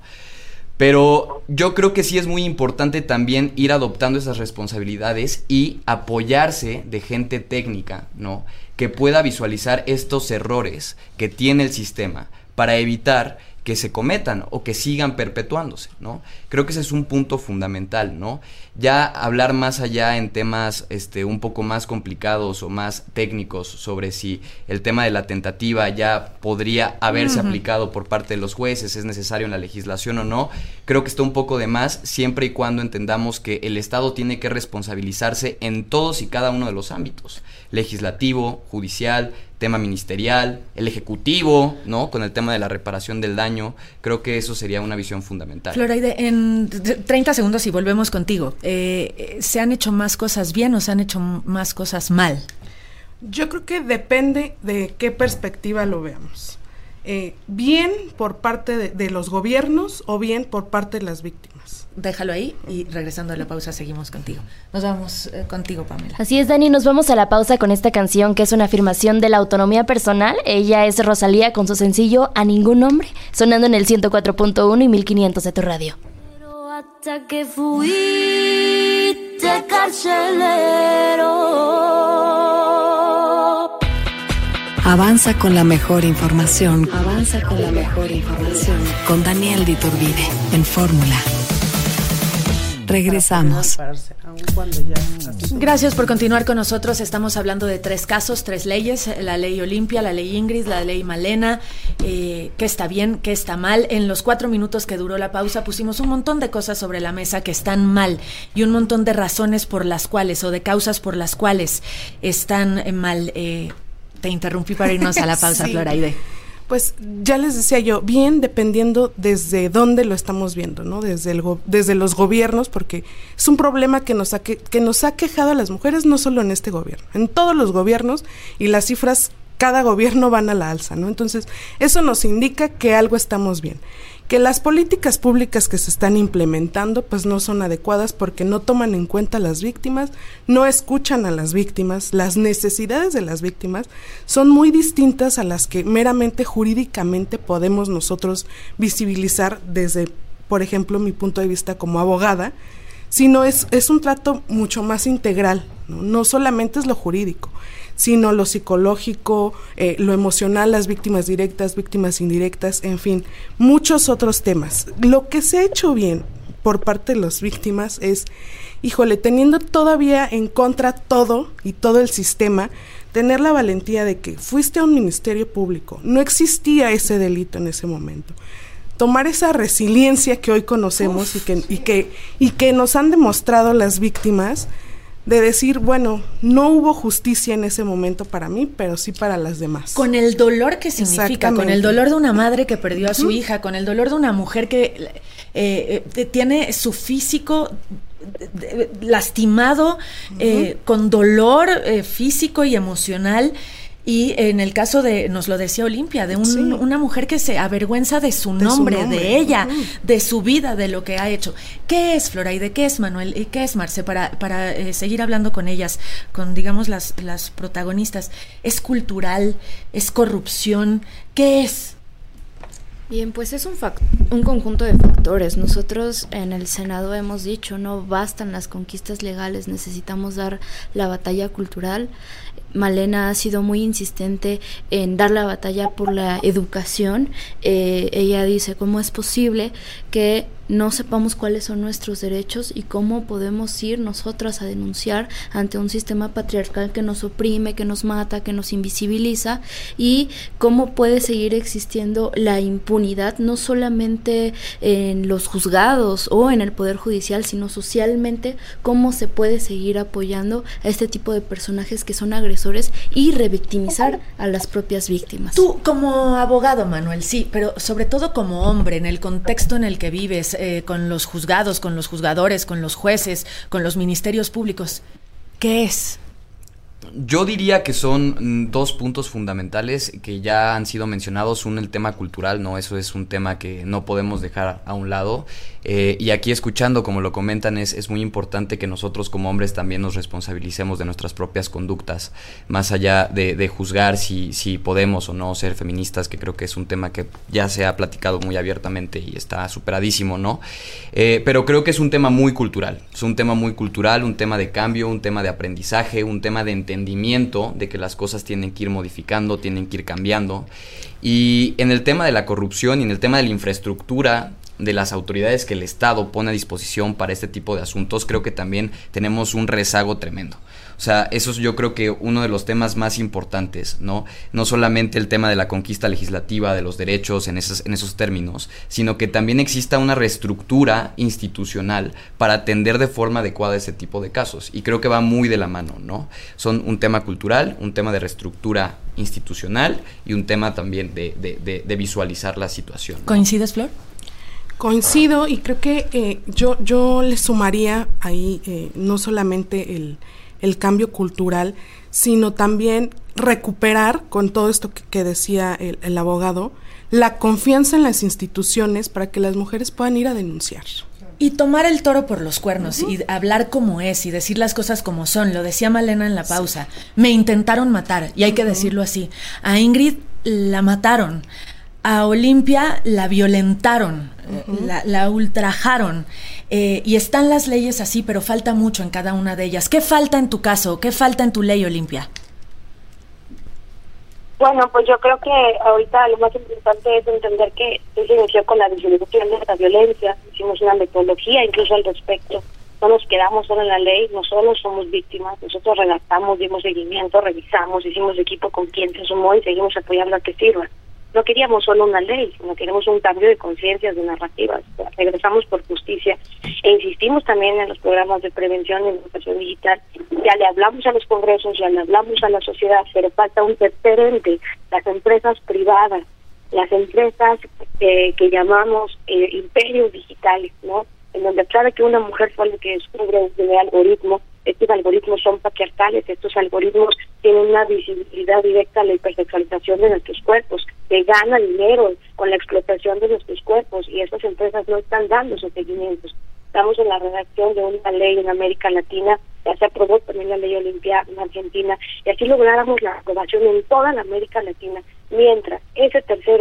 Pero yo creo que sí es muy importante también ir adoptando esas responsabilidades y apoyarse de gente técnica, ¿no? Que pueda visualizar estos errores que tiene el sistema para evitar que se cometan o que sigan perpetuándose, ¿no? Creo que ese es un punto fundamental, ¿no? Ya hablar más allá en temas un poco más complicados o más técnicos sobre si el tema de la tentativa ya podría haberse aplicado por parte de los jueces, es necesario en la legislación o no, creo que está un poco de más, siempre y cuando entendamos que el Estado tiene que responsabilizarse en todos y cada uno de los ámbitos, legislativo, judicial, tema ministerial, el ejecutivo, ¿no? Con el tema de la reparación del daño, creo que eso sería una visión fundamental. Floraide, en 30 segundos y volvemos contigo. ¿Se han hecho más cosas bien o se han hecho más cosas mal? Yo creo que depende de qué perspectiva lo veamos. Bien por parte de los gobiernos o bien por parte de las víctimas. Déjalo ahí y regresando a la pausa seguimos contigo. Nos vamos contigo, Pamela. Así es, Dani, nos vamos a la pausa con esta canción que es una afirmación de la autonomía personal. Ella es Rosalía con su sencillo A Ningún Hombre, sonando en el 104.1 y 1500 de tu radio. Pero hasta que fuiste carcelero. Avanza con la mejor información. Con Daniel de Iturbide en Fórmula. Regresamos. Gracias por continuar con nosotros. Estamos hablando de 3 casos, 3 leyes: la ley Olimpia, la ley Ingrid, la ley Malena. ¿Qué está bien, qué está mal? En los 4 minutos que duró la pausa pusimos un montón de cosas sobre la mesa que están mal y un montón de razones por las cuales o de causas por las cuales están mal. Te interrumpí para irnos a la pausa, sí. Floraide. Pues ya les decía yo, bien dependiendo desde dónde lo estamos viendo, ¿no? Desde los gobiernos, porque es un problema que nos ha quejado a las mujeres, no solo en este gobierno, en todos los gobiernos, y las cifras cada gobierno van a la alza, ¿no? Entonces, eso nos indica que algo estamos bien. que las políticas públicas que se están implementando pues no son adecuadas porque no toman en cuenta a las víctimas, no escuchan a las víctimas, las necesidades de las víctimas son muy distintas a las que meramente jurídicamente podemos nosotros visibilizar desde, por ejemplo, mi punto de vista como abogada, sino es un trato mucho más integral, no solamente es lo jurídico, sino lo psicológico, lo emocional, las víctimas directas, víctimas indirectas, en fin, muchos otros temas. Lo que se ha hecho bien por parte de las víctimas es, híjole, teniendo todavía en contra todo y todo el sistema, tener la valentía de que fuiste a un ministerio público, no existía ese delito en ese momento. Tomar esa resiliencia que hoy conocemos y que nos han demostrado las víctimas, de decir, bueno, no hubo justicia en ese momento para mí, pero sí para las demás. Con el dolor que significa, con el dolor de una madre que perdió a su hija, con el dolor de una mujer que tiene su físico lastimado, con dolor físico y emocional. Y en el caso de, nos lo decía Olimpia, de una mujer que se avergüenza de su nombre, de ella, de su vida, de lo que ha hecho. ¿Qué es Floraide? ¿Qué es Manuel? ¿Y qué es Marce? Para seguir hablando con ellas, con digamos las protagonistas. ¿Es cultural? ¿Es corrupción? ¿Qué es? Bien, pues es un conjunto de factores. Nosotros en el Senado hemos dicho, no bastan las conquistas legales, necesitamos dar la batalla cultural. Malena ha sido muy insistente en dar la batalla por la educación. Ella dice, ¿cómo es posible que no sepamos cuáles son nuestros derechos y cómo podemos ir nosotras a denunciar ante un sistema patriarcal que nos oprime, que nos mata, que nos invisibiliza, y cómo puede seguir existiendo la impunidad no solamente en los juzgados o en el Poder Judicial, sino socialmente, cómo se puede seguir apoyando a este tipo de personajes que son agresores y revictimizar a las propias víctimas. Tú como abogado, Manuel, sí, pero sobre todo como hombre, en el contexto en el que vives, con los juzgados, con los juzgadores, con los jueces, con los ministerios públicos, ¿qué es? Yo diría que son dos puntos fundamentales que ya han sido mencionados. Uno, el tema cultural, ¿no? Eso es un tema que no podemos dejar a un lado. Y aquí escuchando, como lo comentan, es muy importante que nosotros como hombres también nos responsabilicemos de nuestras propias conductas, más allá de juzgar si podemos o no ser feministas, que creo que es un tema que ya se ha platicado muy abiertamente y está superadísimo, ¿no? Pero creo que es un tema muy cultural. Es un tema muy cultural, un tema de cambio, un tema de aprendizaje, un tema de entendimiento de que las cosas tienen que ir modificando, tienen que ir cambiando. Y en el tema de la corrupción y en el tema de la infraestructura de las autoridades que el Estado pone a disposición para este tipo de asuntos, creo que también tenemos un rezago tremendo. O sea, eso es, yo creo que uno de los temas más importantes, ¿no? No solamente el tema de la conquista legislativa, de los derechos en esos términos, sino que también exista una reestructura institucional para atender de forma adecuada ese tipo de casos. Y creo que va muy de la mano, ¿no? Son un tema cultural, un tema de reestructura institucional y un tema también de visualizar la situación, ¿no? ¿Coincides, Flor? Coincido, y creo que yo le sumaría ahí no solamente el cambio cultural, sino también recuperar, con todo esto que decía el abogado, la confianza en las instituciones para que las mujeres puedan ir a denunciar. Y tomar el toro por los cuernos, y hablar como es, y decir las cosas como son. Lo decía Malena en la pausa. Me intentaron matar, y hay que decirlo así. A Ingrid la mataron. A Olimpia la violentaron, la ultrajaron, y están las leyes así, pero falta mucho en cada una de ellas. ¿Qué falta en tu caso? ¿Qué falta en tu ley, Olimpia? Bueno, pues yo creo que ahorita lo más importante es entender que se inició con la visibilización de la violencia, hicimos una metodología incluso al respecto. No nos quedamos solo en la ley, no solo somos víctimas, nosotros redactamos, dimos seguimiento, revisamos, hicimos equipo con quien se sumó y seguimos apoyando a que sirva. No queríamos solo una ley, sino queremos un cambio de conciencias, de narrativas. Regresamos por justicia e insistimos también en los programas de prevención y educación digital. Ya le hablamos a los congresos, ya le hablamos a la sociedad, pero falta un tercer ente, las empresas privadas, las empresas que llamamos imperios digitales, ¿no? En donde sabe que una mujer fue la que descubre un algoritmo. Estos algoritmos son patriarcales, estos algoritmos tienen una visibilidad directa a la hipersexualización de nuestros cuerpos, que gana dinero con la explotación de nuestros cuerpos, y estas empresas no están dando esos seguimientos. Estamos en la redacción de una ley en América Latina, ya se aprobó también la ley Olimpia en Argentina, y así lográramos la aprobación en toda la América Latina, mientras ese tercer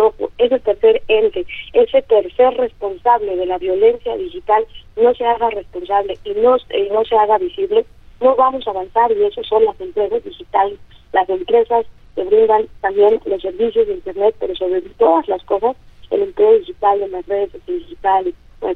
ente, ese tercer responsable de la violencia digital no se haga responsable y no se haga visible, no vamos a avanzar, y eso son las empresas digitales, las empresas que brindan también los servicios de Internet, pero sobre todas las cosas, el empleo digital en las redes digitales,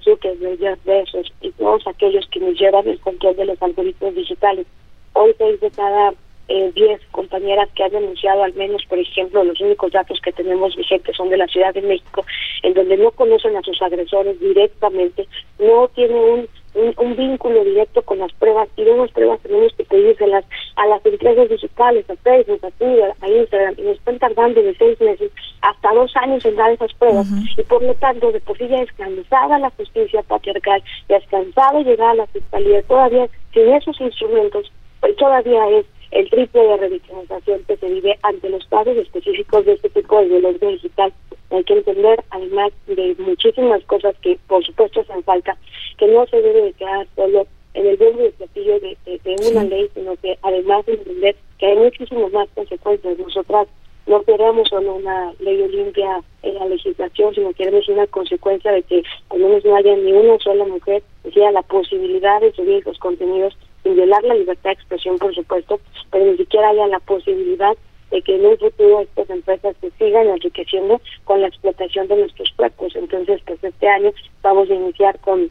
Jeff Bezos y todos aquellos que nos llevan el control de los algoritmos digitales. Hoy 6 de cada 10 compañeras que han denunciado, al menos, por ejemplo, los únicos datos que tenemos vigentes son de la Ciudad de México, en donde no conocen a sus agresores directamente, no tienen un vínculo directo con las pruebas, y de unas pruebas tenemos que pedírselas a las empresas digitales, a Facebook, a Twitter, a Instagram, y nos están tardando de 6 meses hasta 2 años en dar esas pruebas, y por lo tanto, de por sí ya es cansada la justicia patriarcal, ya es cansado llegar a la fiscalía, todavía sin esos instrumentos, pues todavía es el triple de revictimización que se vive ante los casos específicos de este tipo de violencia digital. Hay que entender, además de muchísimas cosas que por supuesto hacen falta, que no se debe de quedar solo en el bombo de platillo de una ley, sino que además de entender que hay muchísimas más consecuencias. Nosotras no queremos solo una ley Olimpia en la legislación, sino queremos una consecuencia de que al menos no haya ni una sola mujer que tenga la posibilidad de subir los contenidos sin violar la libertad de expresión, por supuesto, pero ni siquiera haya la posibilidad de que en un futuro estas empresas se sigan enriqueciendo con la explotación de nuestros cuerpos. Entonces, pues este año vamos a iniciar con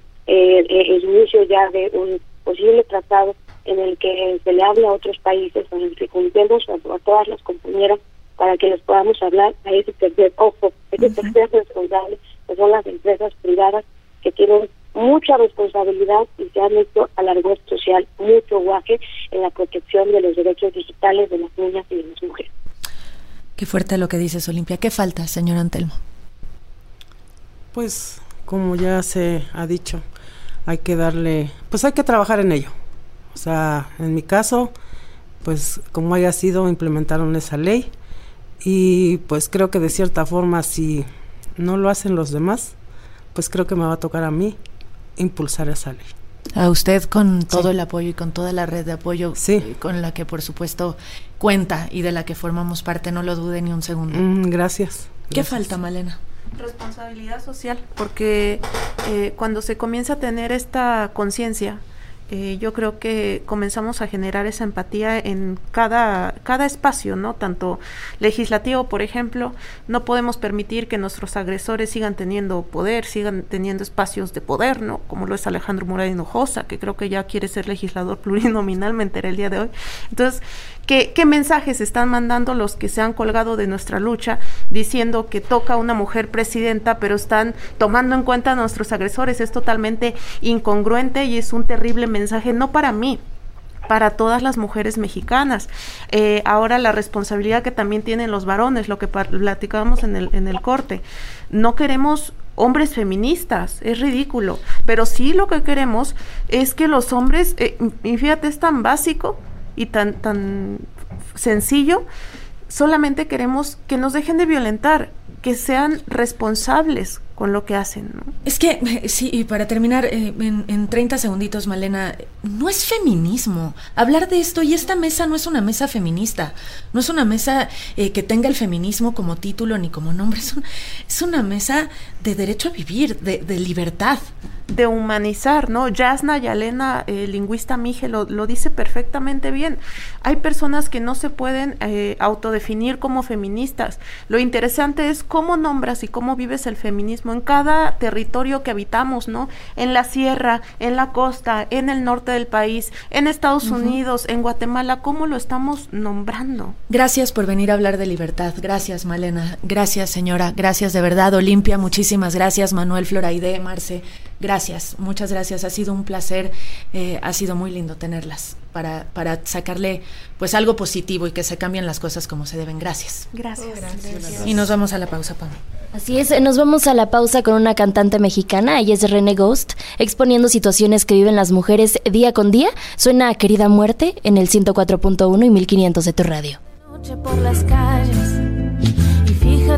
el inicio ya de un posible tratado en el que se le hable a otros países, en el que juntemos a todas las compañeras para que les podamos hablar a ese tercer tercer responsable, que son las empresas privadas, que tienen mucha responsabilidad y se han hecho alargor social, mucho guaje en la protección de los derechos digitales de las niñas y de las mujeres. Qué fuerte lo que dices, Olimpia. ¿Qué falta, señor Antelmo? Pues, como ya se ha dicho, hay que trabajar en ello. O sea, en mi caso, pues, como haya sido, implementaron esa ley, y pues creo que de cierta forma, si no lo hacen los demás, pues creo que me va a tocar a mí impulsar esa ley. A usted con todo el apoyo y con toda la red de apoyo con la que por supuesto cuenta y de la que formamos parte, no lo dude ni un segundo. Gracias. ¿Qué falta, Malena? Responsabilidad social, porque cuando se comienza a tener esta conciencia, yo creo que comenzamos a generar esa empatía en cada espacio, ¿no? Tanto legislativo, por ejemplo, no podemos permitir que nuestros agresores sigan teniendo poder, sigan teniendo espacios de poder, ¿no? Como lo es Alejandro Murat Hinojosa, que creo que ya quiere ser legislador plurinominal, me enteré el día de hoy. Entonces, ¿qué mensajes están mandando los que se han colgado de nuestra lucha diciendo que toca una mujer presidenta, pero están tomando en cuenta a nuestros agresores? Es totalmente incongruente y es un terrible mensaje, no para mí, para todas las mujeres mexicanas. Ahora la responsabilidad que también tienen los varones, lo que platicábamos en el corte. No queremos hombres feministas, es ridículo, pero sí lo que queremos es que los hombres, y fíjate, es tan básico y tan sencillo, solamente queremos que nos dejen de violentar, que sean responsables con lo que hacen, ¿no? Es que, sí, y para terminar, en 30 segunditos, Malena, no es feminismo hablar de esto, y esta mesa no es una mesa feminista, no es una mesa que tenga el feminismo como título ni como nombre, es una mesa de derecho a vivir, de libertad. De humanizar, ¿no? Jasna Yalena, lingüista mije, lo dice perfectamente bien. Hay personas que no se pueden autodefinir como feministas. Lo interesante es cómo nombras y cómo vives el feminismo en cada territorio que habitamos, ¿no? En la sierra, en la costa, en el norte del país, en Estados Unidos, en Guatemala, ¿cómo lo estamos nombrando? Gracias por venir a hablar de libertad. Gracias, Malena. Gracias, señora. Gracias de verdad, Olimpia. Muchísimas gracias, Manuel, Floraide, Marce. Gracias, muchas gracias, ha sido un placer, ha sido muy lindo tenerlas para sacarle pues algo positivo y que se cambien las cosas como se deben. Gracias. Gracias. Y nos vamos a la pausa, Pam. Así es, nos vamos a la pausa con una cantante mexicana, ella es René Ghost, exponiendo situaciones que viven las mujeres día con día. Suena a Querida Muerte en el 104.1 y 1500 de tu radio. Noche por las calles y fíjate muy bien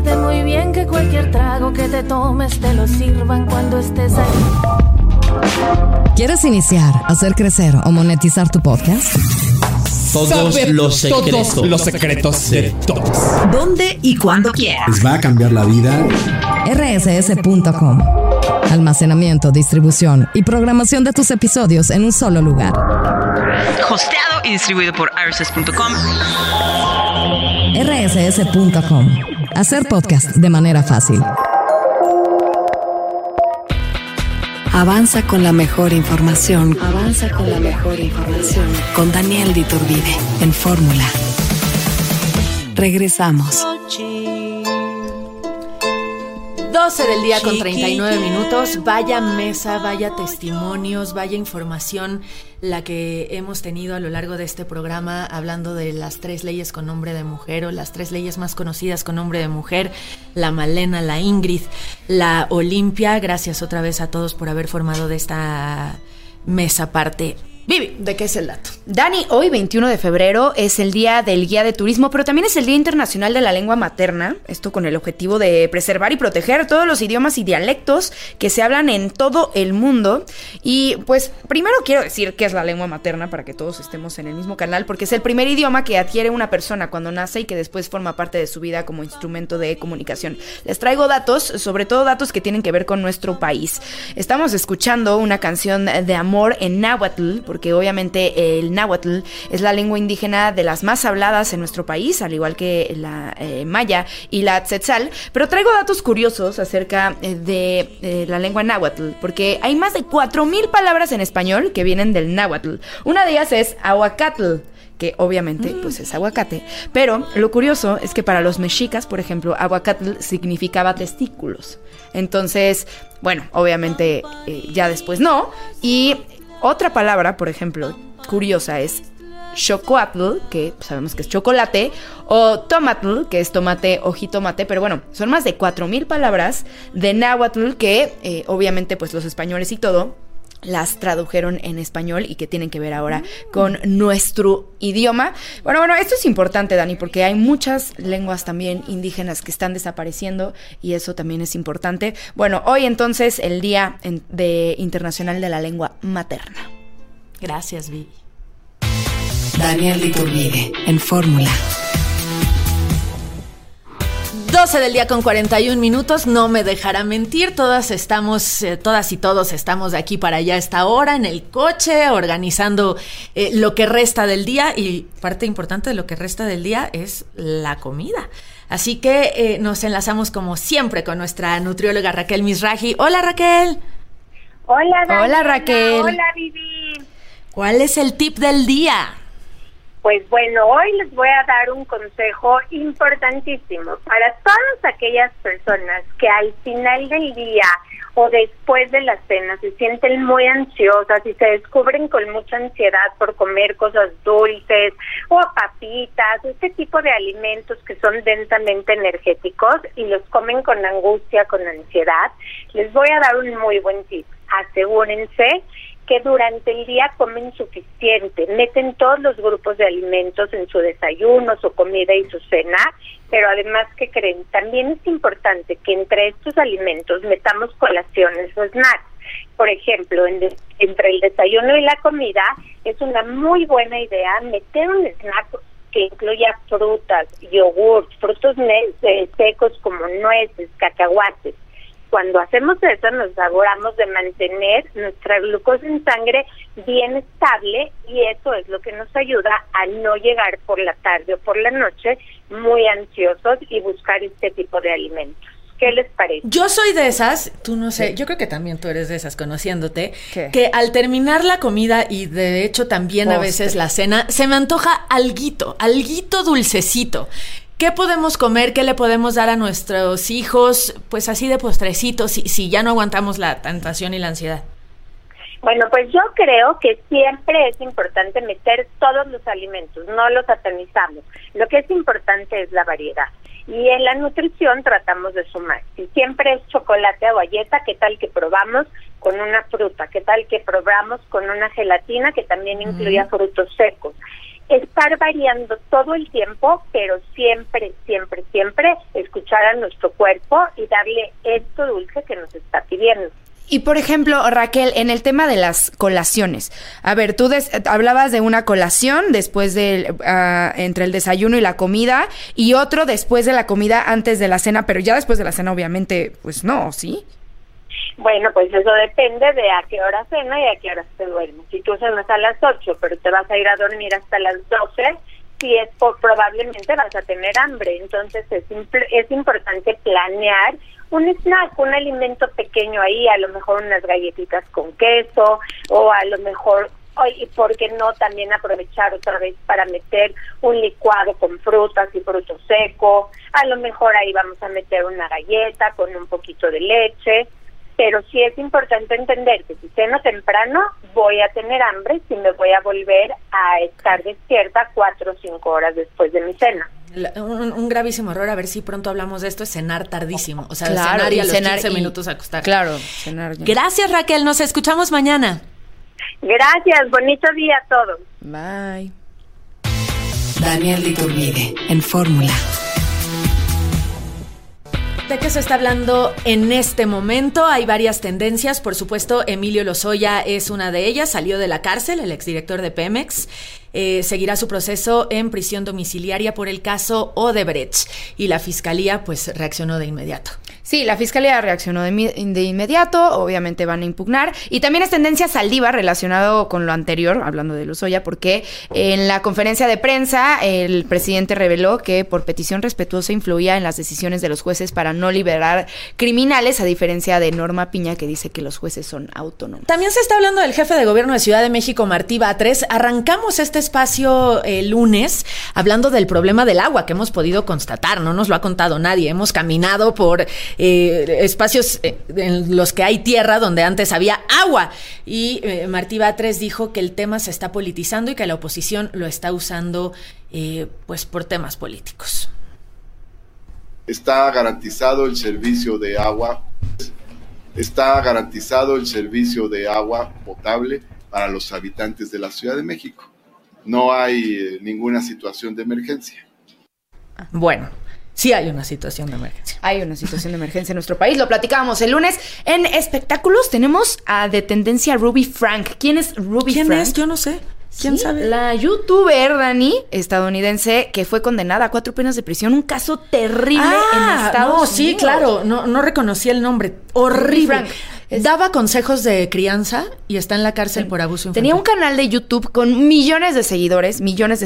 bien que cualquier trago que te tomes te lo sirvan cuando estés ahí. ¿Quieres iniciar, hacer crecer o monetizar tu podcast? Todos los secretos de todos. ¿Dónde y cuándo quieras? Les va a cambiar la vida. rss.com. Almacenamiento, distribución y programación de tus episodios en un solo lugar. Hosteado y distribuido por rss.com. rss.com. Hacer podcast de manera fácil. Avanza con la mejor información. Avanza con la mejor información. Con Daniel de Iturbide en Fórmula. Regresamos. 12 del día con 39 minutos. Vaya mesa, vaya testimonios, vaya información la que hemos tenido a lo largo de este programa, hablando de las 3 leyes con nombre de mujer, o las 3 leyes más conocidas con nombre de mujer: la Malena, la Ingrid, la Olimpia. Gracias otra vez a todos por haber formado de esta mesa parte. Vivi, ¿de qué es el dato? Dani, hoy 21 de febrero es el Día del Guía de Turismo, pero también es el Día Internacional de la Lengua Materna, esto con el objetivo de preservar y proteger todos los idiomas y dialectos que se hablan en todo el mundo. Y pues primero quiero decir qué es la lengua materna para que todos estemos en el mismo canal, porque es el primer idioma que adquiere una persona cuando nace y que después forma parte de su vida como instrumento de comunicación. Les traigo datos, sobre todo datos que tienen que ver con nuestro país. Estamos escuchando una canción de amor en náhuatl, porque obviamente el náhuatl es la lengua indígena de las más habladas en nuestro país, al igual que la maya y la tzetzal. Pero traigo datos curiosos acerca de la lengua náhuatl, porque hay más de 4,000 palabras en español que vienen del náhuatl. Una de ellas es aguacatl, que obviamente pues es aguacate, pero lo curioso es que para los mexicas, por ejemplo, aguacatl significaba testículos. Entonces, bueno, obviamente ya después no. Y otra palabra, por ejemplo, curiosa es xocoatl, que sabemos que es chocolate, o tomatl, que es tomate o jitomate, pero bueno, son más de 4,000 palabras de náhuatl que obviamente pues los españoles y todo las tradujeron en español y que tienen que ver ahora con nuestro idioma. Bueno, esto es importante, Dani, porque hay muchas lenguas también indígenas que están desapareciendo y eso también es importante. Bueno, hoy entonces el Día Internacional de la Lengua Materna. Gracias, Vivi. Daniel de Iturbide en Fórmula. 12 del día con 41 minutos, no me dejará mentir, todas y todos estamos de aquí para allá a esta hora, en el coche, organizando lo que resta del día, y parte importante de lo que resta del día es la comida. Así que nos enlazamos como siempre con nuestra nutrióloga Raquel Misraji. Hola, Raquel. Hola, Daniela. Hola, Raquel. Hola, Vivi. ¿Cuál es el tip del día? Pues bueno, hoy les voy a dar un consejo importantísimo para todas aquellas personas que al final del día o después de la cena se sienten muy ansiosas y se descubren con mucha ansiedad por comer cosas dulces o papitas, este tipo de alimentos que son densamente energéticos y los comen con angustia, con ansiedad. Les voy a dar un muy buen tip. Asegúrense que durante el día comen suficiente, meten todos los grupos de alimentos en su desayuno, su comida y su cena, pero además, ¿qué creen? También es importante que entre estos alimentos metamos colaciones o snacks. Por ejemplo, entre el desayuno y la comida es una muy buena idea meter un snack que incluya frutas, yogurt, frutos secos como nueces, cacahuates. Cuando hacemos eso nos aseguramos de mantener nuestra glucosa en sangre bien estable y eso es lo que nos ayuda a no llegar por la tarde o por la noche muy ansiosos y buscar este tipo de alimentos. ¿Qué les parece? Yo soy de esas, tú no sé, yo creo que también tú eres de esas conociéndote, que al terminar la comida y de hecho también a veces la cena, se me antoja alguito dulcecito. ¿Qué podemos comer? ¿Qué le podemos dar a nuestros hijos? Pues así de postrecitos, si ya no aguantamos la tentación y la ansiedad. Bueno, pues yo creo que siempre es importante meter todos los alimentos, no los satanizamos. Lo que es importante es la variedad. Y en la nutrición tratamos de sumar. Si siempre es chocolate o galleta, ¿qué tal que probamos con una fruta? ¿Qué tal que probamos con una gelatina que también incluya frutos secos? estar variando todo el tiempo, pero siempre, siempre, siempre escuchar a nuestro cuerpo y darle esto dulce que nos está pidiendo. Y por ejemplo, Raquel, en el tema de las colaciones, a ver, tú hablabas de una colación después entre el desayuno y la comida, y otro después de la comida antes de la cena, pero ya después de la cena obviamente, pues no, ¿sí? Bueno, pues eso depende de a qué hora cena y a qué hora se duerme. Si tú cenas a las 8, pero te vas a ir a dormir hasta las 12, sí probablemente vas a tener hambre. Entonces es importante planear un snack, un alimento pequeño ahí, a lo mejor unas galletitas con queso, o a lo mejor, y por qué no también aprovechar otra vez para meter un licuado con frutas y fruto seco. A lo mejor ahí vamos a meter una galleta con un poquito de leche. Pero sí es importante entender que si ceno temprano, voy a tener hambre si me voy a volver a estar despierta 4 o 5 horas después de mi cena. Un gravísimo error, a ver si pronto hablamos de esto, es cenar tardísimo. O sea, claro, cenar y a los 15 minutos acostar. Claro, cenar ya. Gracias, Raquel, nos escuchamos mañana. Gracias, bonito día a todos. Bye. Daniel de Iturbide, en Fórmula. ¿De qué se está hablando en este momento? Hay varias tendencias, por supuesto, Emilio Lozoya es una de ellas, salió de la cárcel, el exdirector de Pemex, seguirá su proceso en prisión domiciliaria por el caso Odebrecht, y la fiscalía pues reaccionó de inmediato. Sí, la fiscalía reaccionó de inmediato, obviamente van a impugnar, y también es tendencia Saldívar relacionado con lo anterior, hablando de Lozoya, porque en la conferencia de prensa el presidente reveló que por petición respetuosa influía en las decisiones de los jueces para no liberar criminales, a diferencia de Norma Piña, que dice que los jueces son autónomos. También se está hablando del jefe de gobierno de Ciudad de México, Martí Batres. Arrancamos este espacio el lunes hablando del problema del agua que hemos podido constatar, no nos lo ha contado nadie, hemos caminado por espacios en los que hay tierra donde antes había agua, y Martí Batres dijo que el tema se está politizando y que la oposición lo está usando pues por temas políticos. Está garantizado el servicio de agua, está garantizado el servicio de agua potable para los habitantes de la Ciudad de México. No hay ninguna situación de emergencia. Bueno, sí hay una situación de emergencia. Hay una situación de emergencia en nuestro país. Lo platicábamos el lunes. En espectáculos tenemos de tendencia Ruby Frank. ¿Quién es Ruby Frank? ¿Quién es? Yo no sé. ¿Quién sabe? La youtuber, Dani, estadounidense, que fue condenada a 4 penas de prisión. Un caso terrible en Estados Unidos. Sí, claro. No reconocí el nombre. Horrible. Daba consejos de crianza y está en la cárcel por abuso infantil. Tenía un canal de YouTube con millones de seguidores,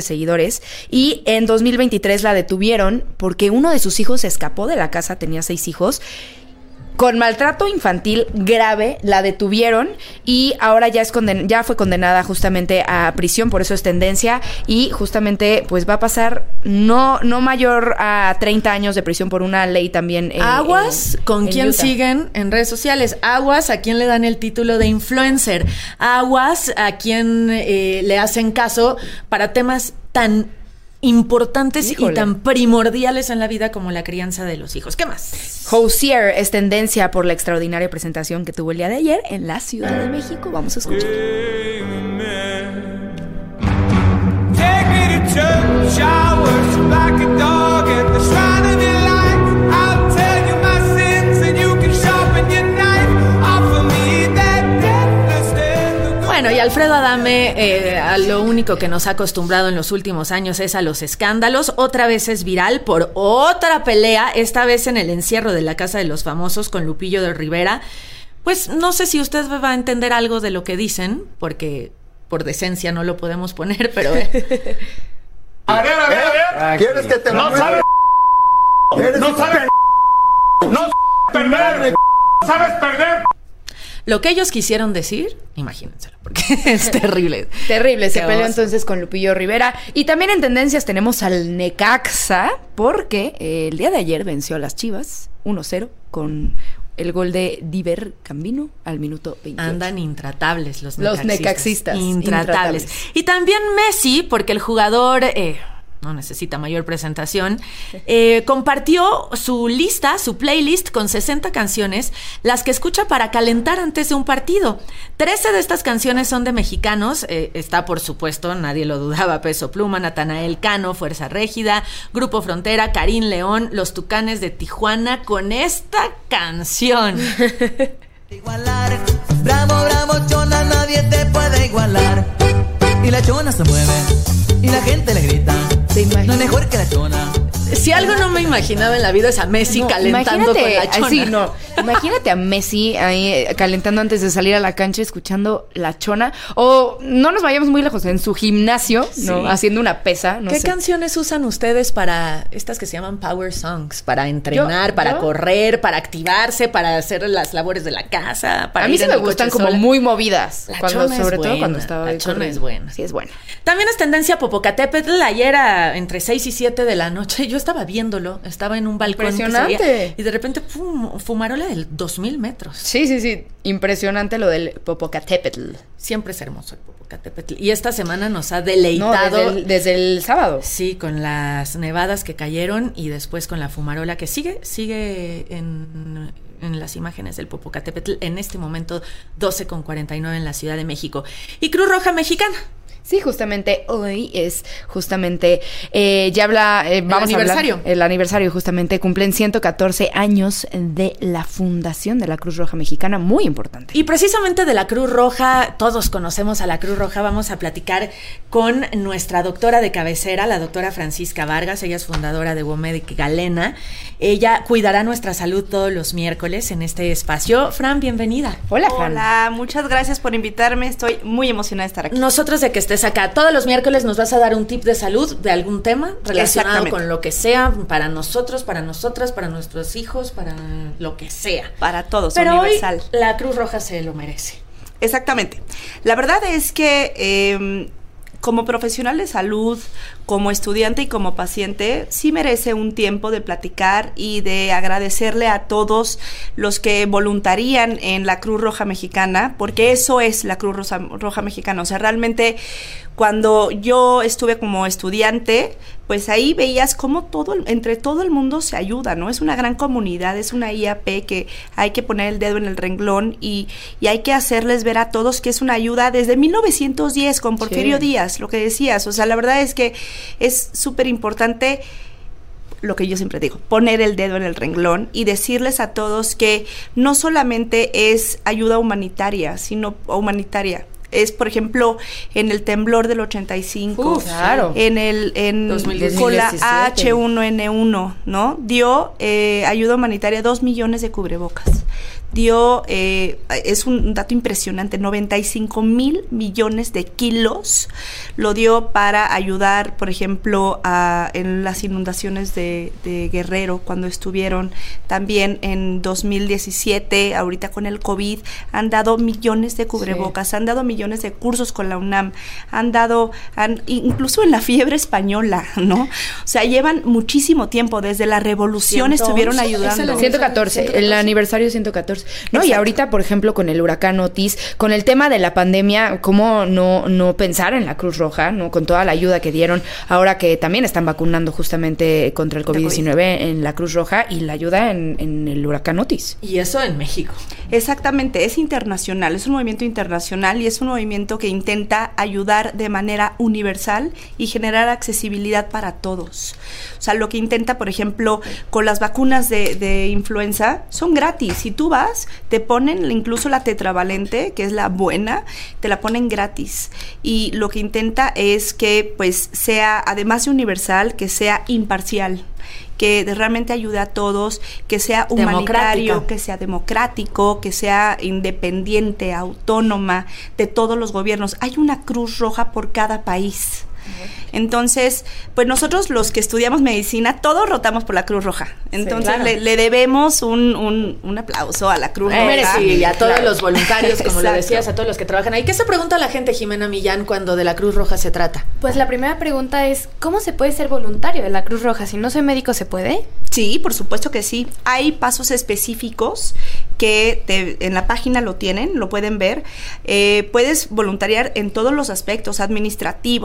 y en 2023 la detuvieron porque uno de sus hijos se escapó de la casa, tenía 6 hijos, con maltrato infantil grave, la detuvieron y ahora ya fue condenada justamente a prisión, por eso es tendencia, y justamente pues va a pasar no mayor a 30 años de prisión por una ley también. Aguas con quién siguen en redes sociales, aguas a quién le dan el título de influencer, aguas a quién le hacen caso para temas tan importantes y tan primordiales en la vida como la crianza de los hijos. ¿Qué más? Hozier es tendencia por la extraordinaria presentación que tuvo el día de ayer en la Ciudad de México. Vamos a escuchar. Bueno, y Alfredo Adame, a lo único que nos ha acostumbrado en los últimos años es a los escándalos. Otra vez es viral por otra pelea, esta vez en el encierro de la Casa de los Famosos con Lupillo de Rivera. Pues no sé si usted va a entender algo de lo que dicen, porque por decencia no lo podemos poner, pero... A ver. ¿Quieres que te no sabes? No sabes perder. ¿Sabes perder? Lo que ellos quisieron decir, imagínenselo, porque es terrible. Terrible, se peleó entonces con Lupillo Rivera. Y también en tendencias tenemos al Necaxa, porque el día de ayer venció a las Chivas 1-0 con el gol de Diver Cambino al minuto 28. Andan intratables los necaxistas. Intratables. Y también Messi, porque el jugador no necesita mayor presentación, compartió su lista, su playlist con 60 canciones, las que escucha para calentar antes de un partido. 13 de estas canciones son de mexicanos. Está, por supuesto, nadie lo dudaba, Peso Pluma, Natanael Cano, Fuerza Régida, Grupo Frontera, Karim León, Los Tucanes de Tijuana, con esta canción. Igualar, bravo, bravo, chona, nadie te puede igualar. Y la chona se mueve, y la gente le grita, no es mejor que la chona. Si algo no me imaginaba en la vida es a Messi calentando con la chona. Sí, imagínate a Messi ahí calentando antes de salir a la cancha, escuchando la chona. O no nos vayamos muy lejos, en su gimnasio, ¿no? Haciendo una pesa. ¿Qué canciones usan ustedes para estas que se llaman power songs? Para entrenar, para correr, para activarse, para hacer las labores de la casa. Para a mí sí me gustan como muy movidas. La chona sobre es todo buena. Cuando estaba la chona es buena. Sí, es buena. También es tendencia Popocatépetl. Ayer entre 6 y 7 de la noche, yo estaba viéndolo, estaba en un balcón. Impresionante. Y de repente, fumarola de 2000 metros. Sí. Impresionante lo del Popocatépetl. Siempre es hermoso el Popocatépetl. Y esta semana nos ha deleitado. Desde el sábado. Sí, con las nevadas que cayeron y después con la fumarola que sigue en las imágenes del Popocatépetl. En este momento, 12:49 en la Ciudad de México. Y Cruz Roja Mexicana. Sí, justamente hoy es justamente vamos a hablar el aniversario, justamente cumplen 114 años de la fundación de la Cruz Roja Mexicana, muy importante. Y precisamente de la Cruz Roja, todos conocemos a la Cruz Roja, vamos a platicar con nuestra doctora de cabecera, la doctora Francisca Vargas. Ella es fundadora de Womedic Galena. Ella cuidará nuestra salud todos los miércoles en este espacio. Fran, bienvenida. Hola, Fran. Hola, muchas gracias por invitarme, estoy muy emocionada de estar aquí. Nosotros de que estés acá. Todos los miércoles nos vas a dar un tip de salud de algún tema relacionado con lo que sea, para nosotros, para nosotras, para nuestros hijos, para lo que sea. Para todos, pero universal. Hoy la Cruz Roja se lo merece. Exactamente. La verdad es que como profesional de salud, como estudiante y como paciente, sí merece un tiempo de platicar y de agradecerle a todos los que voluntarían en la Cruz Roja Mexicana, porque eso es la Cruz Roja Mexicana. O sea, realmente cuando yo estuve como estudiante, pues ahí veías cómo entre todo el mundo se ayuda, ¿no? Es una gran comunidad, es una IAP que hay que poner el dedo en el renglón y hay que hacerles ver a todos que es una ayuda desde 1910 con Porfirio Díaz, lo que decías. O sea, la verdad es que es súper importante lo que yo siempre digo, poner el dedo en el renglón y decirles a todos que no solamente es ayuda humanitaria, sino humanitaria. Es, por ejemplo, en el temblor del 85, claro. Con la H1N1, ¿no? Dio ayuda humanitaria, 2 millones de cubrebocas. Dio, es un dato impresionante, 95,000 millones de kilos lo dio para ayudar, por ejemplo, en las inundaciones de Guerrero, cuando estuvieron también en 2017, ahorita con el COVID, han dado millones de cubrebocas, han dado millones de cursos con la UNAM, incluso en la fiebre española, ¿no? O sea, llevan muchísimo tiempo, desde la revolución estuvieron ayudando. 114, el aniversario 114. No, exacto. Y ahorita, por ejemplo, con el huracán Otis, con el tema de la pandemia, ¿cómo no pensar en la Cruz Roja, ¿no? Con toda la ayuda que dieron, ahora que también están vacunando justamente contra el COVID-19 en la Cruz Roja y la ayuda en el huracán Otis. Y eso en México. Exactamente, es internacional, es un movimiento internacional y es un movimiento que intenta ayudar de manera universal y generar accesibilidad para todos. O sea, lo que intenta, por ejemplo, con las vacunas de influenza, son gratis. Si tú vas, te ponen incluso la tetravalente, que es la buena, te la ponen gratis. Y lo que intenta es que, pues, sea, además de universal, que sea imparcial, que realmente ayude a todos, que sea humanitario, que sea democrático, que sea independiente, autónoma de todos los gobiernos. Hay una Cruz Roja por cada país. Entonces, pues nosotros los que estudiamos medicina, todos rotamos por la Cruz Roja. Entonces, sí, claro, le debemos un aplauso a la Cruz Roja. Sí, y a todos los voluntarios, como lo decías, a todos los que trabajan ahí. ¿Qué se pregunta la gente, Jimena Millán, cuando de la Cruz Roja se trata? Pues la primera pregunta es, ¿cómo se puede ser voluntario de la Cruz Roja? Si no soy médico, ¿se puede? Sí, por supuesto que sí. Hay pasos específicos que en la página lo tienen, lo pueden ver. Puedes voluntariar en todos los aspectos, administrativos, profesionales,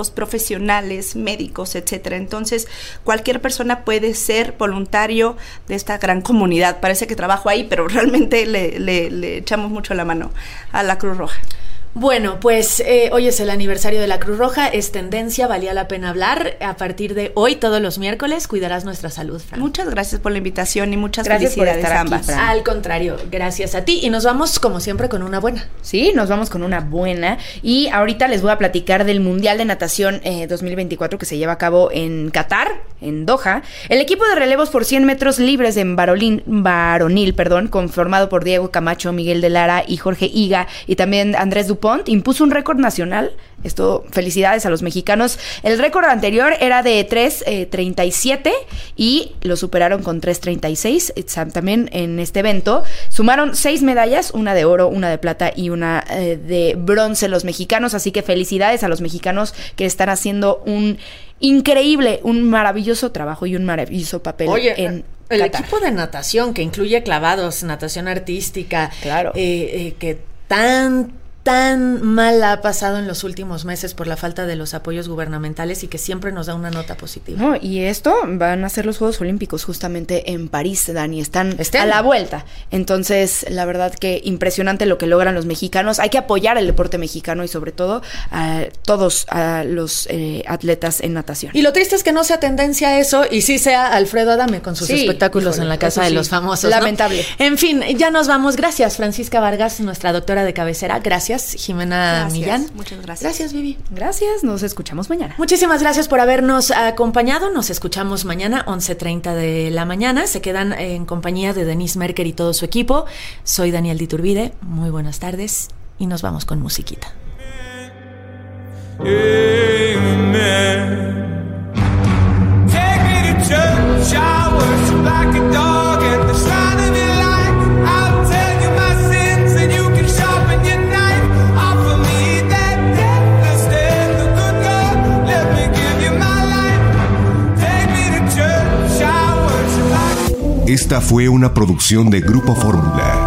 profesionales, médicos, etcétera. Entonces, cualquier persona puede ser voluntario de esta gran comunidad. Parece que trabajo ahí, pero realmente le echamos mucho la mano a la Cruz Roja. Bueno, pues hoy es el aniversario de la Cruz Roja, es tendencia, valía la pena hablar. A partir de hoy, todos los miércoles, cuidarás nuestra salud, Fran. Muchas gracias por la invitación y muchas gracias felicidades por estar ambas. Aquí, al contrario, gracias a ti. Y nos vamos, como siempre, con una buena. Sí, nos vamos con una buena. Y ahorita les voy a platicar del Mundial de Natación 2024 que se lleva a cabo en Qatar, en Doha. El equipo de relevos por 100 metros libres en varonil, conformado por Diego Camacho, Miguel de Lara y Jorge Higa, y también Andrés Dupont, impuso un récord nacional. Esto, felicidades a los mexicanos. El récord anterior era de 3:37 y lo superaron con 3:36. También en este evento sumaron 6 medallas, una de oro, una de plata y una de bronce los mexicanos. Así que felicidades a los mexicanos que están haciendo un increíble, un maravilloso trabajo y un maravilloso papel. Oye, en el Qatar. equipo de natación que incluye clavados, natación artística, claro, que tan mal ha pasado en los últimos meses por la falta de los apoyos gubernamentales y que siempre nos da una nota positiva. No, y esto van a ser los Juegos Olímpicos justamente en París, Dani, están a la vuelta. Entonces, la verdad que impresionante lo que logran los mexicanos. Hay que apoyar el deporte mexicano y sobre todo a todos a los atletas en natación. Y lo triste es que no sea tendencia eso y sí sea Alfredo Adame con sus espectáculos en la Casa de los Famosos, ¿no? Lamentable. En fin, ya nos vamos. Gracias, Francisca Vargas, nuestra doctora de cabecera. Gracias, Jimena Millán. Muchas gracias. Gracias, Vivi. Gracias, nos escuchamos mañana. Muchísimas gracias por habernos acompañado. Nos escuchamos mañana, 11:30 de la mañana. Se quedan en compañía de Denise Merker y todo su equipo. Soy Daniel Diturbide. Muy buenas tardes y nos vamos con musiquita. Take me to church, I worship like a dog at the shrine of your light. I'll tell you my sins and you can sharpen your knife. Offer me that deathless death, the good God, let me give you my life. Take me to church, I worship like. Esta fue una producción de Grupo Fórmula.